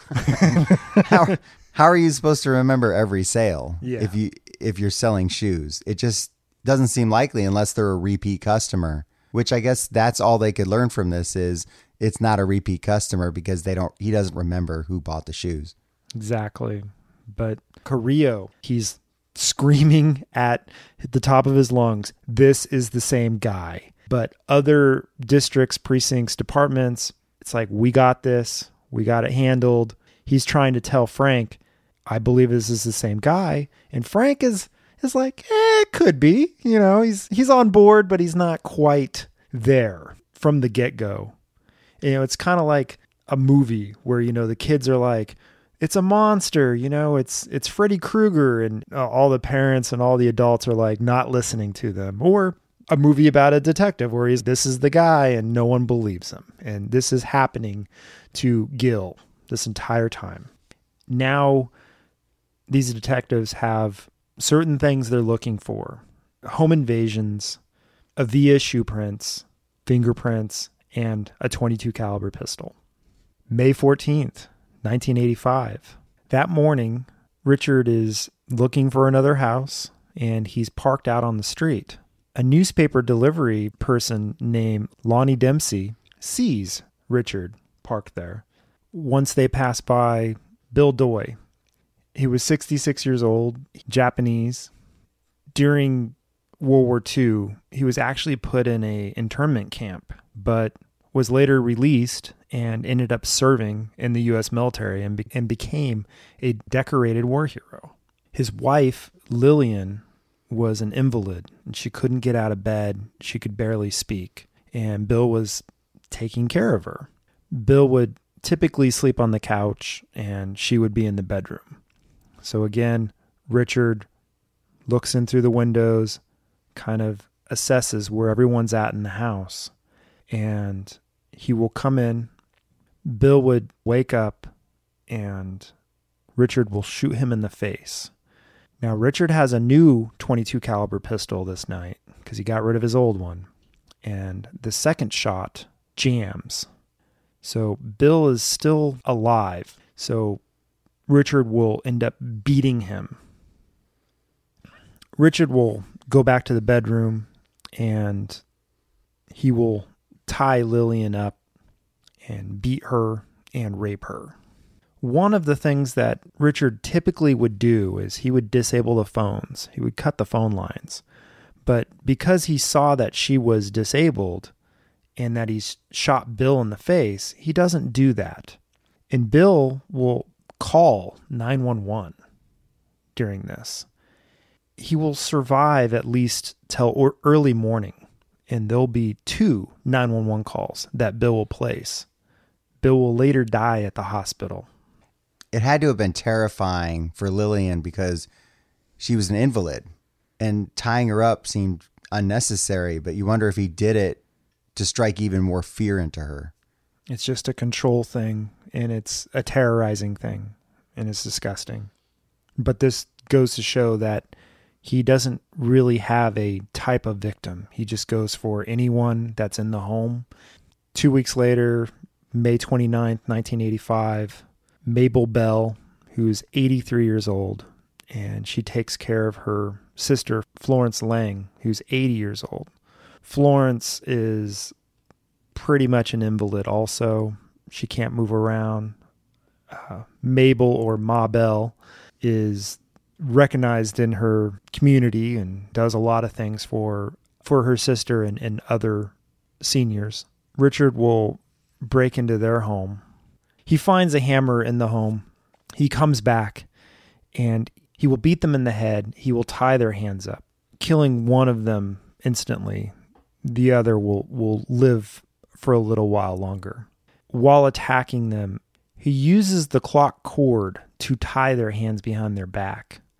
how, how are you supposed to remember every sale Yeah. if you if you're selling shoes? It just doesn't seem likely unless they're a repeat customer, which I guess that's all they could learn from this is it's not a repeat customer because they don't he doesn't remember who bought the shoes. Exactly. But Carrillo, he's screaming at the top of his lungs, this is the same guy. But other districts, precincts, departments, it's like, we got this. We got it handled. He's trying to tell Frank, I believe this is the same guy. And Frank is is like, eh, it could be. You know, he's he's on board, but he's not quite there from the get-go. You know, it's kind of like a movie where, you know, the kids are like, it's a monster, you know, it's it's Freddy Krueger, and all the parents and all the adults are like not listening to them. Or a movie about a detective where he's, this is the guy and no one believes him. And this is happening to Gil this entire time. Now, these detectives have certain things they're looking for. Home invasions, Avia shoe prints, fingerprints, and a twenty-two caliber pistol. May fourteenth, nineteen eighty-five. That morning, Richard is looking for another house, and he's parked out on the street. A newspaper delivery person named Lonnie Dempsey sees Richard parked there. Once they pass by Bill Doy. He was sixty-six years old, Japanese. During World War Two, he was actually put in a internment camp, but was later released and ended up serving in the U S military and, be- and became a decorated war hero. His wife, Lillian, was an invalid, and she couldn't get out of bed. She could barely speak, and Bill was taking care of her. Bill would typically sleep on the couch, and she would be in the bedroom. So again, Richard looks in through the windows, kind of assesses where everyone's at in the house, and he will come in. Bill would wake up, and Richard will shoot him in the face. Now, Richard has a new twenty-two caliber pistol this night because he got rid of his old one. And the second shot jams. So Bill is still alive. So Richard will end up beating him. Richard will go back to the bedroom and he will tie Lillian up and beat her and rape her. One of the things that Richard typically would do is he would disable the phones. He would cut the phone lines. But because he saw that she was disabled and that he's shot Bill in the face, he doesn't do that. And Bill will call nine one one during this. He will survive at least till early morning, and there'll be two nine one one calls that Bill will place. Bill will later die at the hospital. It had to have been terrifying for Lillian because she was an invalid and tying her up seemed unnecessary, but you wonder if he did it to strike even more fear into her. It's just a control thing, and it's a terrorizing thing, and it's disgusting. But this goes to show that he doesn't really have a type of victim. He just goes for anyone that's in the home. Two weeks later, May twenty-ninth, nineteen eighty-five, Mabel Bell, who's eighty-three years old, and she takes care of her sister, Florence Lang, who's eighty years old. Florence is pretty much an invalid also. She can't move around. Uh, Mabel, or Ma Bell, is recognized in her community and does a lot of things for for her sister and, and other seniors. Richard will break into their home. He finds a hammer in the home. He comes back and he will beat them in the head. He will tie their hands up, killing one of them instantly. The other will, will live for a little while longer. While attacking them, he uses the clock cord to tie their hands behind their back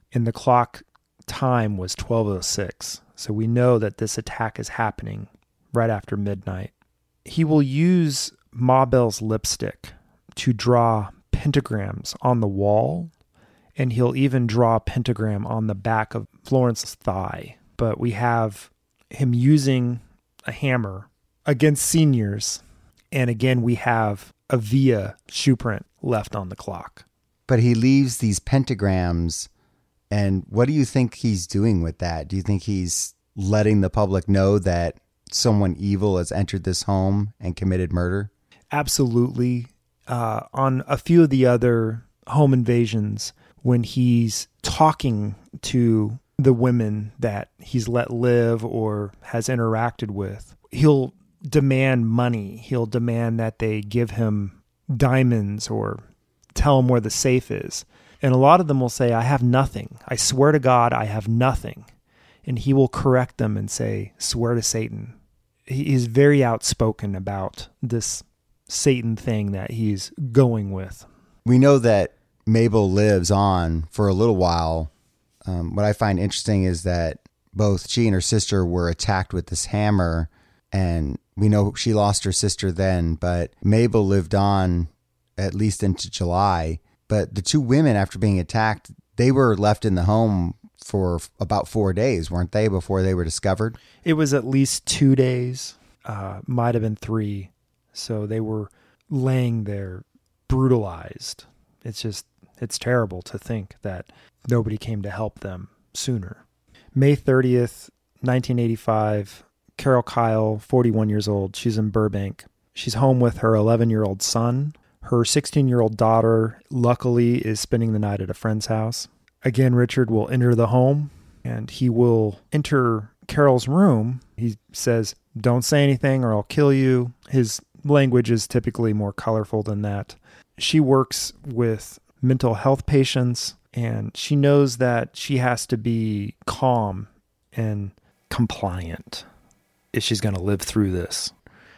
and the clock time was twelve oh six. So we know that this attack is happening right after midnight. He will use Ma Bell's lipstick to draw pentagrams on the wall, and he'll even draw a pentagram on the back of Florence's thigh. But we have him using a hammer against seniors, and again we have a Via shoe print left on the clock. But he leaves these pentagrams, and what do you think he's doing with that? Do you think he's letting the public know that someone evil has entered this home and committed murder? Absolutely. Uh, on a few of the other home invasions, when he's talking to the women that he's let live or has interacted with, he'll demand money. He'll demand that they give him diamonds or tell him where the safe is. And a lot of them will say, I have nothing. I swear to God, I have nothing. And he will correct them and say, swear to Satan. He is very outspoken about this Satan thing that he's going with. We know that Mabel lives on for a little while. Um, what I find interesting is that both she and her sister were attacked with this hammer, and we know she lost her sister then, but Mabel lived on at least into July. But the two women, after being attacked, they were left in the home for about four days, weren't they, before they were discovered? It was at least two days, uh, might have been three. So they were laying there brutalized. It's just, it's terrible to think that nobody came to help them sooner. May thirtieth, nineteen eighty-five, Carol Kyle, forty-one years old. She's in Burbank. She's home with her eleven-year-old son. Her sixteen-year-old daughter, luckily, is spending the night at a friend's house. Again, Richard will enter the home, and he will enter Carol's room. He says, don't say anything or I'll kill you. His language is typically more colorful than that. She works with mental health patients, and she knows that she has to be calm and compliant if she's going to live through this.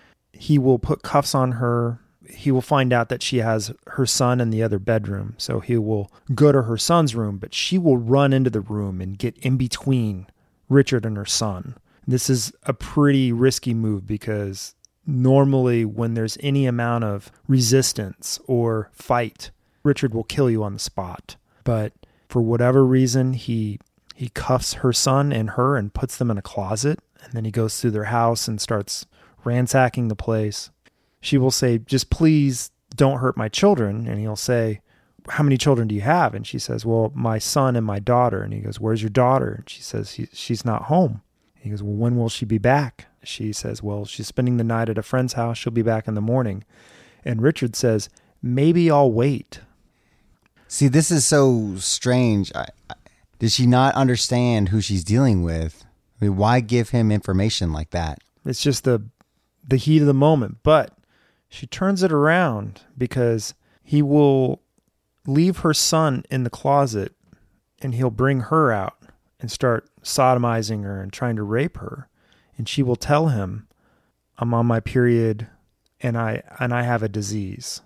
He will put cuffs on her. He will find out that she has her son in the other bedroom. So he will go to her son's room, but she will run into the room and get in between Richard and her son. This is a pretty risky move because normally when there's any amount of resistance or fight, Richard will kill you on the spot. But for whatever reason, he he cuffs her son and her and puts them in a closet. And then he goes through their house and starts ransacking the place. She will say, just please don't hurt my children. And he'll say, how many children do you have? And she says, well, my son and my daughter. And he goes, where's your daughter? And she says, he, she's not home. And he goes, well, when will she be back? She says, well, she's spending the night at a friend's house. She'll be back in the morning. And Richard says, maybe I'll wait. See, this is so strange. I, I, did she not understand who she's dealing with? I mean, why give him information like that? It's just the the heat of the moment. But she turns it around because he will leave her son in the closet and he'll bring her out and start sodomizing her and trying to rape her. And she will tell him, I'm on my period and I and I have a disease.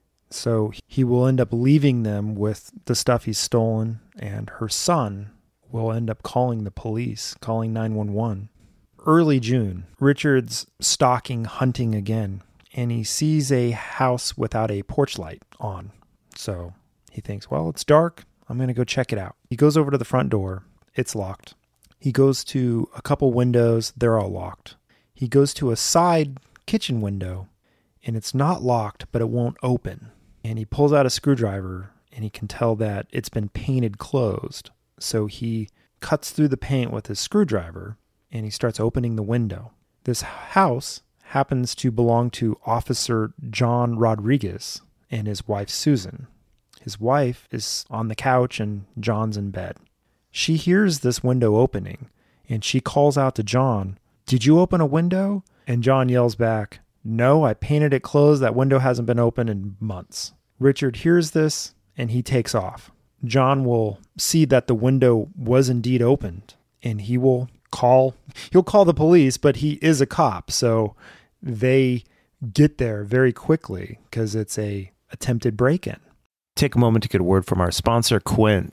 So he will end up leaving them with the stuff he's stolen, and her son will end up calling the police, calling nine one one. Early June, Richard's stalking, hunting again, and he sees a house without a porch light on. So he thinks, well, it's dark. I'm going to go check it out. He goes over to the front door. It's locked. He goes to a couple windows. They're all locked. He goes to a side kitchen window, and it's not locked, but it won't open. And he pulls out a screwdriver, and he can tell that it's been painted closed. So he cuts through the paint with his screwdriver, and he starts opening the window. This house happens to belong to Officer John Rodriguez and his wife, Susan. His wife is on the couch, and John's in bed. She hears this window opening, and she calls out to John, did you open a window? And John yells back, no, I painted it closed. That window hasn't been open in months. Richard hears this, and he takes off. John will see that the window was indeed opened, and he will call, he'll call the police, but he is a cop, so they get there very quickly because it's a attempted break-in. Take a moment to get a word from our sponsor, Quince.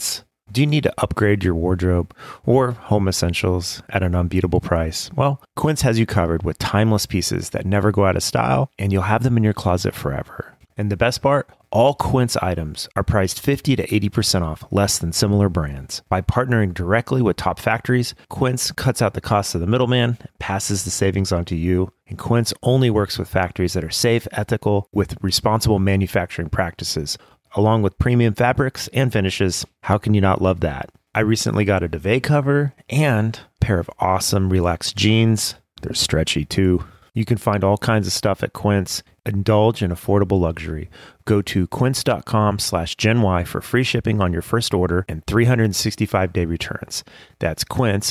Do you need to upgrade your wardrobe or home essentials at an unbeatable price? Well, Quince has you covered with timeless pieces that never go out of style, and you'll have them in your closet forever. And the best part? All Quince items are priced fifty to eighty percent off less than similar brands. By partnering directly with top factories, Quince cuts out the cost of the middleman, passes the savings on to you, and Quince only works with factories that are safe, ethical, with responsible manufacturing practices, along with premium fabrics and finishes. How can you not love that? I recently got a duvet cover and a pair of awesome relaxed jeans. They're stretchy too. You can find all kinds of stuff at Quince. Indulge in affordable luxury. Go to quince.com slash Gen Y for free shipping on your first order and three hundred sixty-five day returns. That's Quince,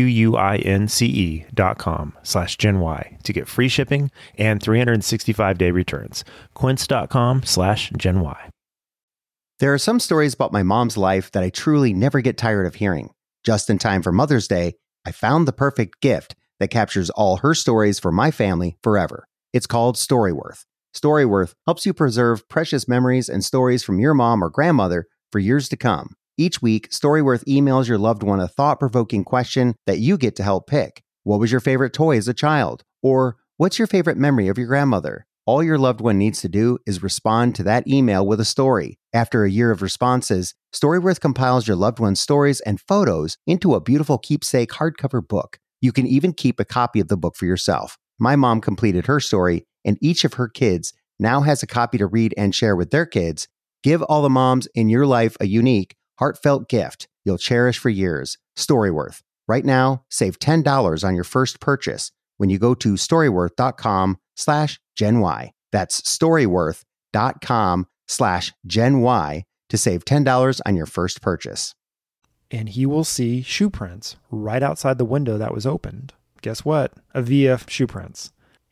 Q-U-I-N-C-E dot com slash Gen Y to get free shipping and three hundred sixty-five day returns. Quince.com slash Gen Y. There are some stories about my mom's life that I truly never get tired of hearing. Just in time for Mother's Day, I found the perfect gift that captures all her stories for my family forever. It's called Storyworth. Storyworth helps you preserve precious memories and stories from your mom or grandmother for years to come. Each week, Storyworth emails your loved one a thought-provoking question that you get to help pick. What was your favorite toy as a child? Or what's your favorite memory of your grandmother? All your loved one needs to do is respond to that email with a story. After a year of responses, Storyworth compiles your loved one's stories and photos into a beautiful keepsake hardcover book. You can even keep a copy of the book for yourself. My mom completed her story, and each of her kids now has a copy to read and share with their kids. Give all the moms in your life a unique, heartfelt gift you'll cherish for years. Storyworth. Right now, save ten dollars on your first purchase when you go to storyworth.com slash Gen Y. That's storyworth.com slash Gen Y to save ten dollars on your first purchase. And he will see shoe prints right outside the window that was opened. Guess what? A V F shoe prints.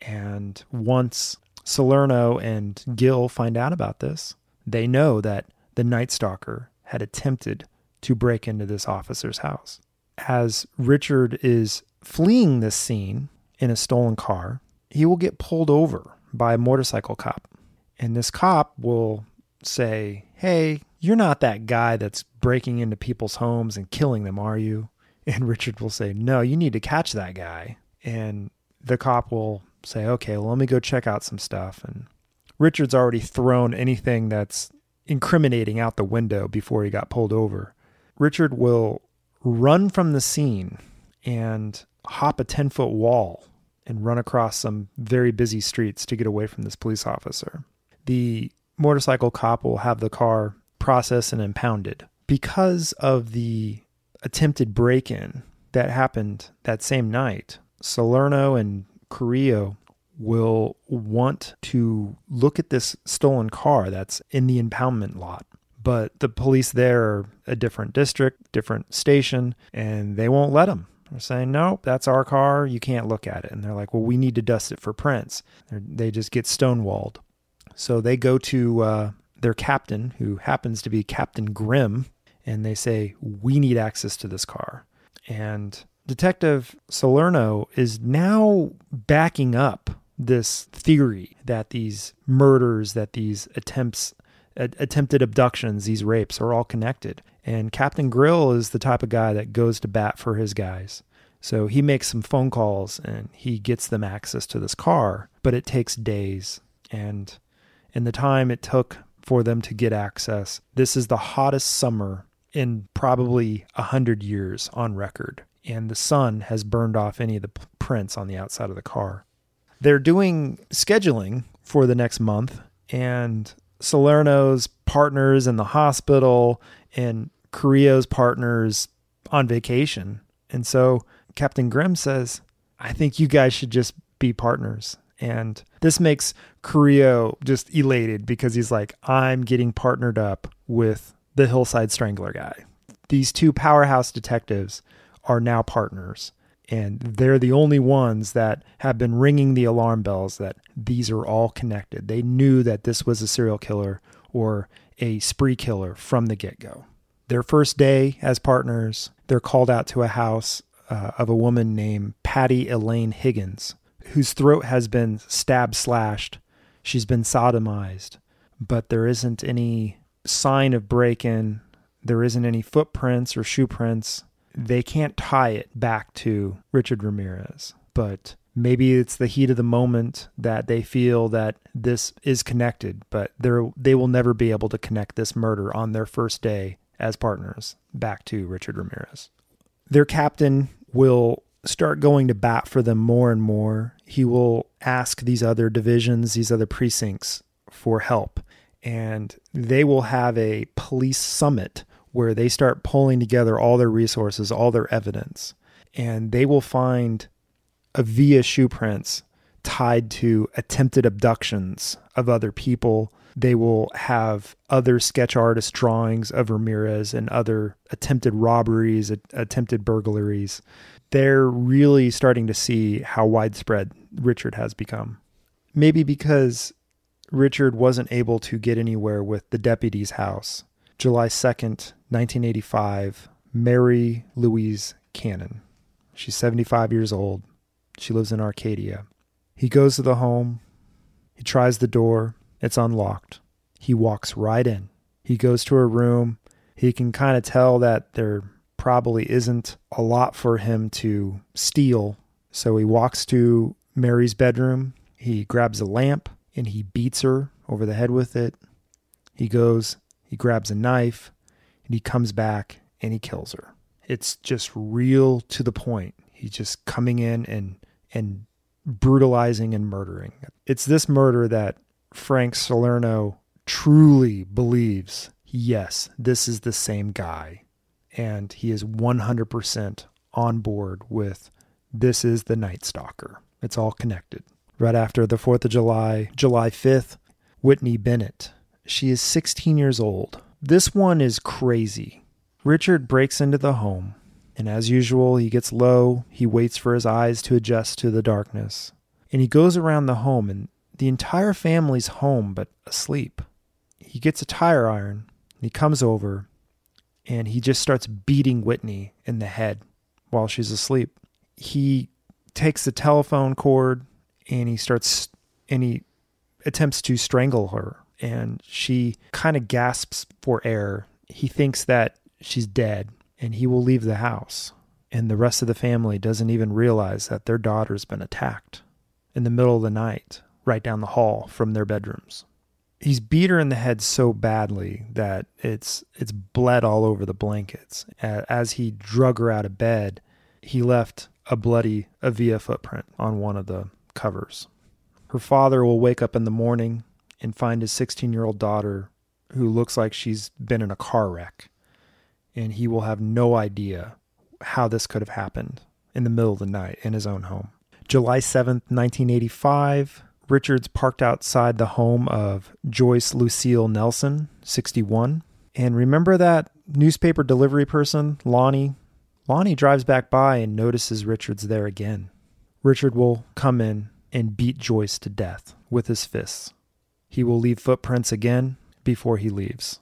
And once Salerno and Gil find out about this, they know that the Night Stalker had attempted to break into this officer's house. As Richard is fleeing this scene in a stolen car, he will get pulled over by a motorcycle cop. And this cop will say, "Hey, you're not that guy that's breaking into people's homes and killing them, are you?" And Richard will say, "No, you need to catch that guy." And the cop will say, "Okay, well, let me go check out some stuff." And Richard's already thrown anything that's incriminating out the window before he got pulled over. Richard will run from the scene and hop a ten-foot wall and run across some very busy streets to get away from this police officer. The motorcycle cop will have the car processed and impounded. Because of the attempted break-in that happened that same night, Salerno and Carrillo will want to look at this stolen car that's in the impoundment lot. But the police there are a different district, different station, and they won't let them. They're saying, "No, that's our car. You can't look at it." And they're like, "Well, we need to dust it for prints." They're, they just get stonewalled. So they go to uh, their captain, who happens to be Captain Grimm, and they say, "We need access to this car." And Detective Salerno is now backing up this theory that these murders, that these attempts, uh, attempted abductions, these rapes are all connected. And Captain Grill is the type of guy that goes to bat for his guys. So he makes some phone calls and he gets them access to this car, but it takes days. And in the time it took for them to get access, this is the hottest summer in probably a hundred years on record. And the sun has burned off any of the p- prints on the outside of the car. They're doing scheduling for the next month, and Salerno's partners in the hospital and Carrillo's partners on vacation. And so Captain Grimm says, "I think you guys should just be partners." And this makes Carrillo just elated because he's like, "I'm getting partnered up with the Hillside Strangler guy." These two powerhouse detectives are now partners, and they're the only ones that have been ringing the alarm bells that these are all connected. They knew that this was a serial killer or a spree killer from the get-go. Their first day as partners, they're called out to a house uh, of a woman named Patty Elaine Higgins, whose throat has been stab slashed. She's been sodomized, but there isn't any sign of break-in. there isn't any footprints or shoe prints. They can't tie it back to Richard Ramirez. But maybe it's the heat of the moment that they feel that this is connected, but they're, they will never be able to connect this murder on their first day as partners back to Richard Ramirez. Their captain will start going to bat for them more and more. He will ask these other divisions, these other precincts for help. And they will have a police summit where they start pulling together all their resources, all their evidence. And they will find Avia shoe prints tied to attempted abductions of other people. They will have other sketch artist drawings of Ramirez and other attempted robberies, attempted burglaries. They're really starting to see how widespread Richard has become. Maybe because Richard wasn't able to get anywhere with the deputy's house. July second, nineteen eighty-five, Mary Louise Cannon. She's seventy-five years old. She lives in Arcadia. He goes to the home. He tries the door. It's unlocked. He walks right in. He goes to her room. He can kind of tell that there probably isn't a lot for him to steal. So he walks to Mary's bedroom. He grabs a lamp and he beats her over the head with it. He goes, he grabs a knife, and he comes back and he kills her. It's just real to the point. He's just coming in and and brutalizing and murdering. It's this murder that Frank Salerno truly believes, yes, this is the same guy. And he is one hundred percent on board with this is the Night Stalker. It's all connected. Right after the fourth of July, July fifth, Whitney Bennett. She is sixteen years old. This one is crazy. Richard breaks into the home, and as usual, he gets low. He waits for his eyes to adjust to the darkness. And he goes around the home, and the entire family's home but asleep. He gets a tire iron, and he comes over, and he just starts beating Whitney in the head while she's asleep. He takes the telephone cord, and he starts, and he attempts to strangle her, and she kind of gasps for air. He thinks that she's dead, and he will leave the house. And the rest of the family doesn't even realize that their daughter's been attacked in the middle of the night, right down the hall from their bedrooms. He's beat her in the head so badly that it's it's bled all over the blankets. As he drug her out of bed, he left a bloody Avia footprint on one of the covers. Her father will wake up in the morning and find his sixteen-year-old daughter who looks like she's been in a car wreck. And he will have no idea how this could have happened in the middle of the night in his own home. July seventh, nineteen eighty-five, Richard's parked outside the home of Joyce Lucille Nelson, sixty-one. And remember that newspaper delivery person, Lonnie? Lonnie drives back by and notices Richard's there again. Richard will come in and beat Joyce to death with his fists. He will leave footprints again before he leaves.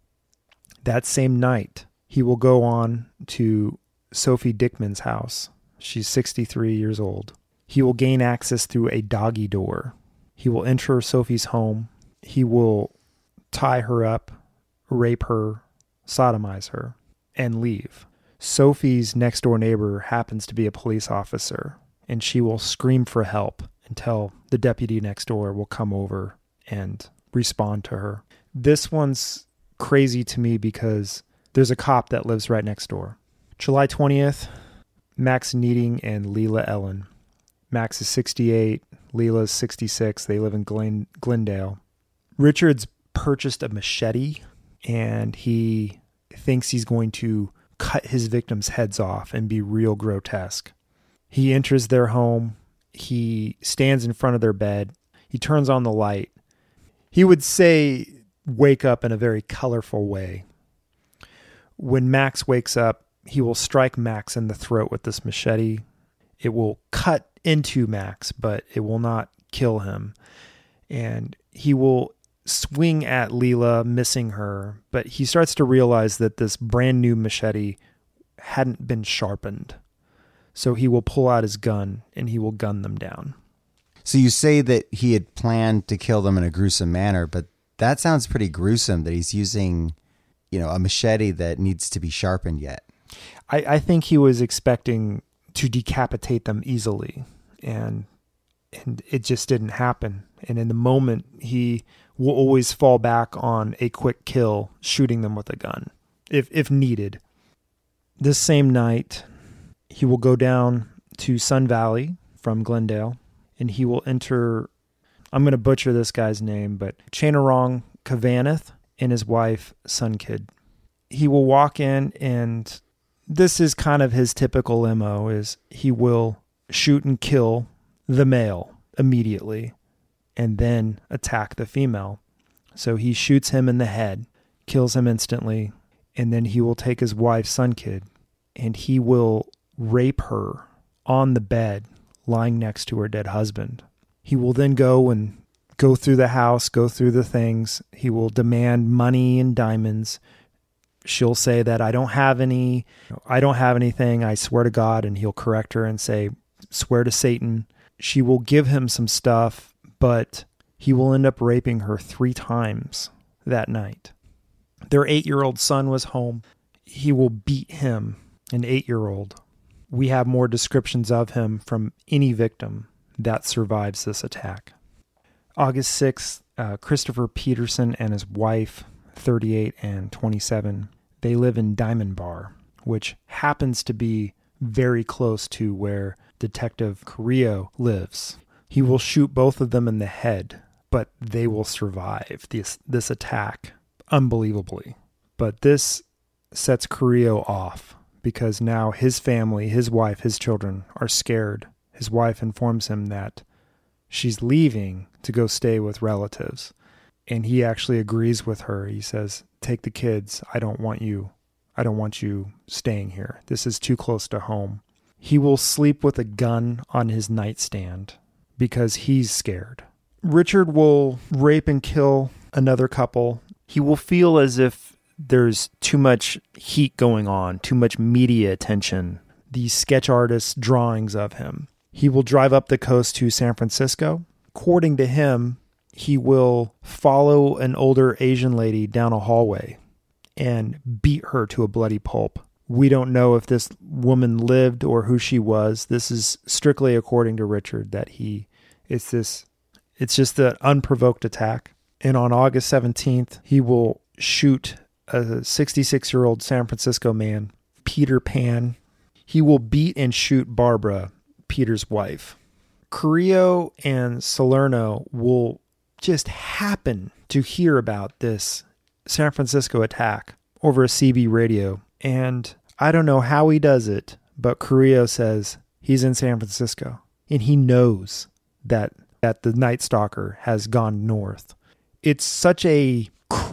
That same night, he will go on to Sophie Dickman's house. She's sixty-three years old. He will gain access through a doggy door. He will enter Sophie's home. He will tie her up, rape her, sodomize her, and leave. Sophie's next door neighbor happens to be a police officer, and she will scream for help until the deputy next door will come over and respond to her. This one's crazy to me because there's a cop that lives right next door. July twentieth, Max Needing and Leila Ellen. Max is sixty-eight, Leila is sixty-six. They live in Glen- Glendale. Richard's purchased a machete, and he thinks he's going to cut his victims' heads off and be real grotesque. He enters their home. He stands in front of their bed. He turns on the light. He would say, wake up in a very colorful way. When Max wakes up, he will strike Max in the throat with this machete. It will cut into Max, but it will not kill him. And he will swing at Leila, missing her, but he starts to realize that this brand new machete hadn't been sharpened. So he will pull out his gun and he will gun them down. So you say that he had planned to kill them in a gruesome manner, but that sounds pretty gruesome that he's using you know, a machete that needs to be sharpened yet. I, I think he was expecting to decapitate them easily, and and it just didn't happen. And in the moment, he will always fall back on a quick kill, shooting them with a gun, if if needed. This same night, he will go down to Sun Valley from Glendale, and he will enter, I'm going to butcher this guy's name, but Chanarong Kavanagh and his wife, Sunkid. He will walk in, and this is kind of his typical M O, is he will shoot and kill the male immediately and then attack the female. So he shoots him in the head, kills him instantly, and then he will take his wife, Sunkid, and he will rape her on the bed, lying next to her dead husband. He will then go and go through the house, go through the things. He will demand money and diamonds. She'll say that I don't have any, I don't have anything, I swear to God, and he'll correct her and say, swear to Satan. She will give him some stuff, but he will end up raping her three times that night. Their eight-year-old son was home. He will beat him, an eight-year-old. We have more descriptions of him from any victim that survives this attack. August sixth, uh, Christopher Peterson and his wife, thirty-eight and twenty-seven, they live in Diamond Bar, which happens to be very close to where Detective Carrillo lives. He will shoot both of them in the head, but they will survive this, this attack unbelievably. But this sets Carrillo off because now his family, his wife, his children are scared. His wife informs him that she's leaving to go stay with relatives. And he actually agrees with her. He says, take the kids. I don't want you. I don't want you staying here. This is too close to home. He will sleep with a gun on his nightstand because he's scared. Richard will rape and kill another couple. He will feel as if there's too much heat going on, too much media attention. These sketch artists' drawings of him. He will drive up the coast to San Francisco. According to him, he will follow an older Asian lady down a hallway and beat her to a bloody pulp. We don't know if this woman lived or who she was. This is strictly according to Richard that he, it's this, it's just an unprovoked attack. And on August seventeenth, he will shoot a sixty-six-year-old San Francisco man, Peter Pan. He will beat and shoot Barbara, Peter's wife. Carrillo and Salerno will just happen to hear about this San Francisco attack over a C B radio. And I don't know how he does it, but Carrillo says he's in San Francisco and he knows that, that the Night Stalker has gone north. It's such a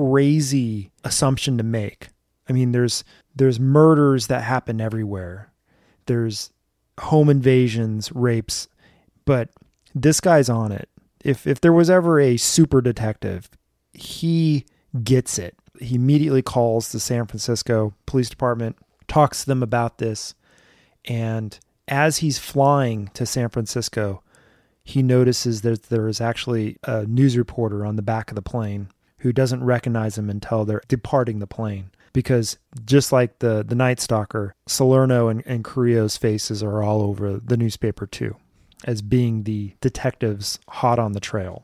crazy assumption to make. I mean, there's there's murders that happen everywhere. There's home invasions, rapes, but this guy's on it. If if there was ever a super detective, he gets it. He immediately calls the San Francisco Police Department, talks to them about this, and as he's flying to San Francisco, he notices that there is actually a news reporter on the back of the plane who doesn't recognize him until they're departing the plane. Because just like the, the Night Stalker, Salerno and, and Carrillo's faces are all over the newspaper too, as being the detectives hot on the trail.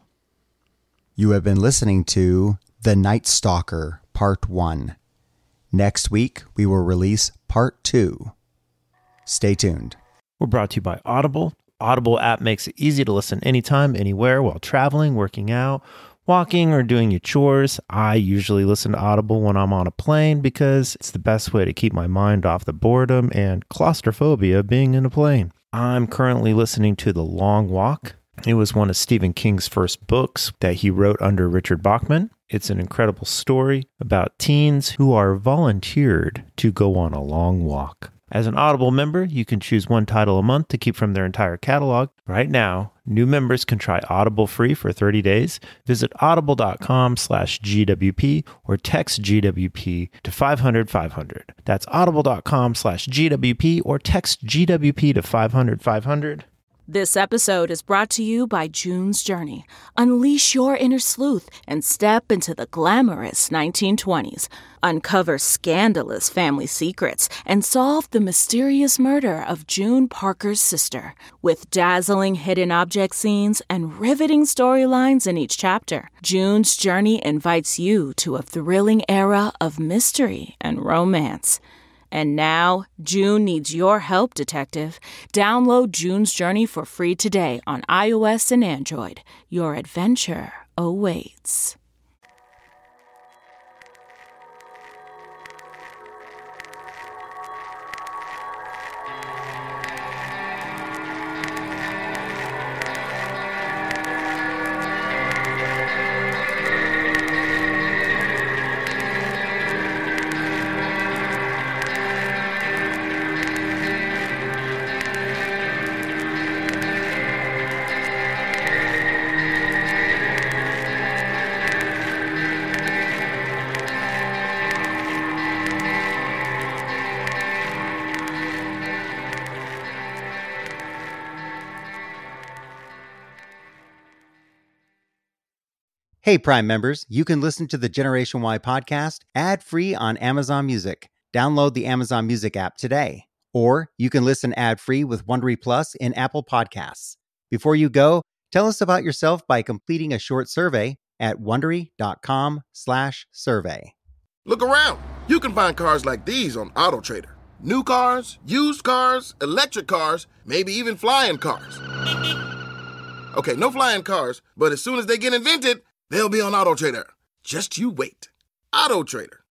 You have been listening to The Night Stalker, Part one. Next week, we will release Part two. Stay tuned. We're brought to you by Audible. Audible app makes it easy to listen anytime, anywhere, while traveling, working out, walking, or doing your chores. I usually listen to Audible when I'm on a plane because it's the best way to keep my mind off the boredom and claustrophobia of being in a plane. I'm currently listening to The Long Walk. It was one of Stephen King's first books that he wrote under Richard Bachman. It's an incredible story about teens who are volunteered to go on a long walk. As an Audible member, you can choose one title a month to keep from their entire catalog. Right now, new members can try Audible free for thirty days. Visit audible.com slash GWP or text G W P to five hundred five hundred. That's audible.com slash GWP or text G W P to five hundred five hundred. This episode is brought to you by June's Journey. Unleash your inner sleuth and step into the glamorous nineteen twenties. Uncover scandalous family secrets and solve the mysterious murder of June Parker's sister. With dazzling hidden object scenes and riveting storylines in each chapter, June's Journey invites you to a thrilling era of mystery and romance. And now, June needs your help, detective. Download June's Journey for free today on iOS and Android. Your adventure awaits. Hey, Prime members, you can listen to the Generation Y podcast ad-free on Amazon Music. Download the Amazon Music app today. Or you can listen ad-free with Wondery Plus in Apple Podcasts. Before you go, tell us about yourself by completing a short survey at Wondery.com slash survey. Look around. You can find cars like these on AutoTrader. New cars, used cars, electric cars, maybe even flying cars. Okay, no flying cars, but as soon as they get invented, they'll be on AutoTrader. Just you wait. AutoTrader.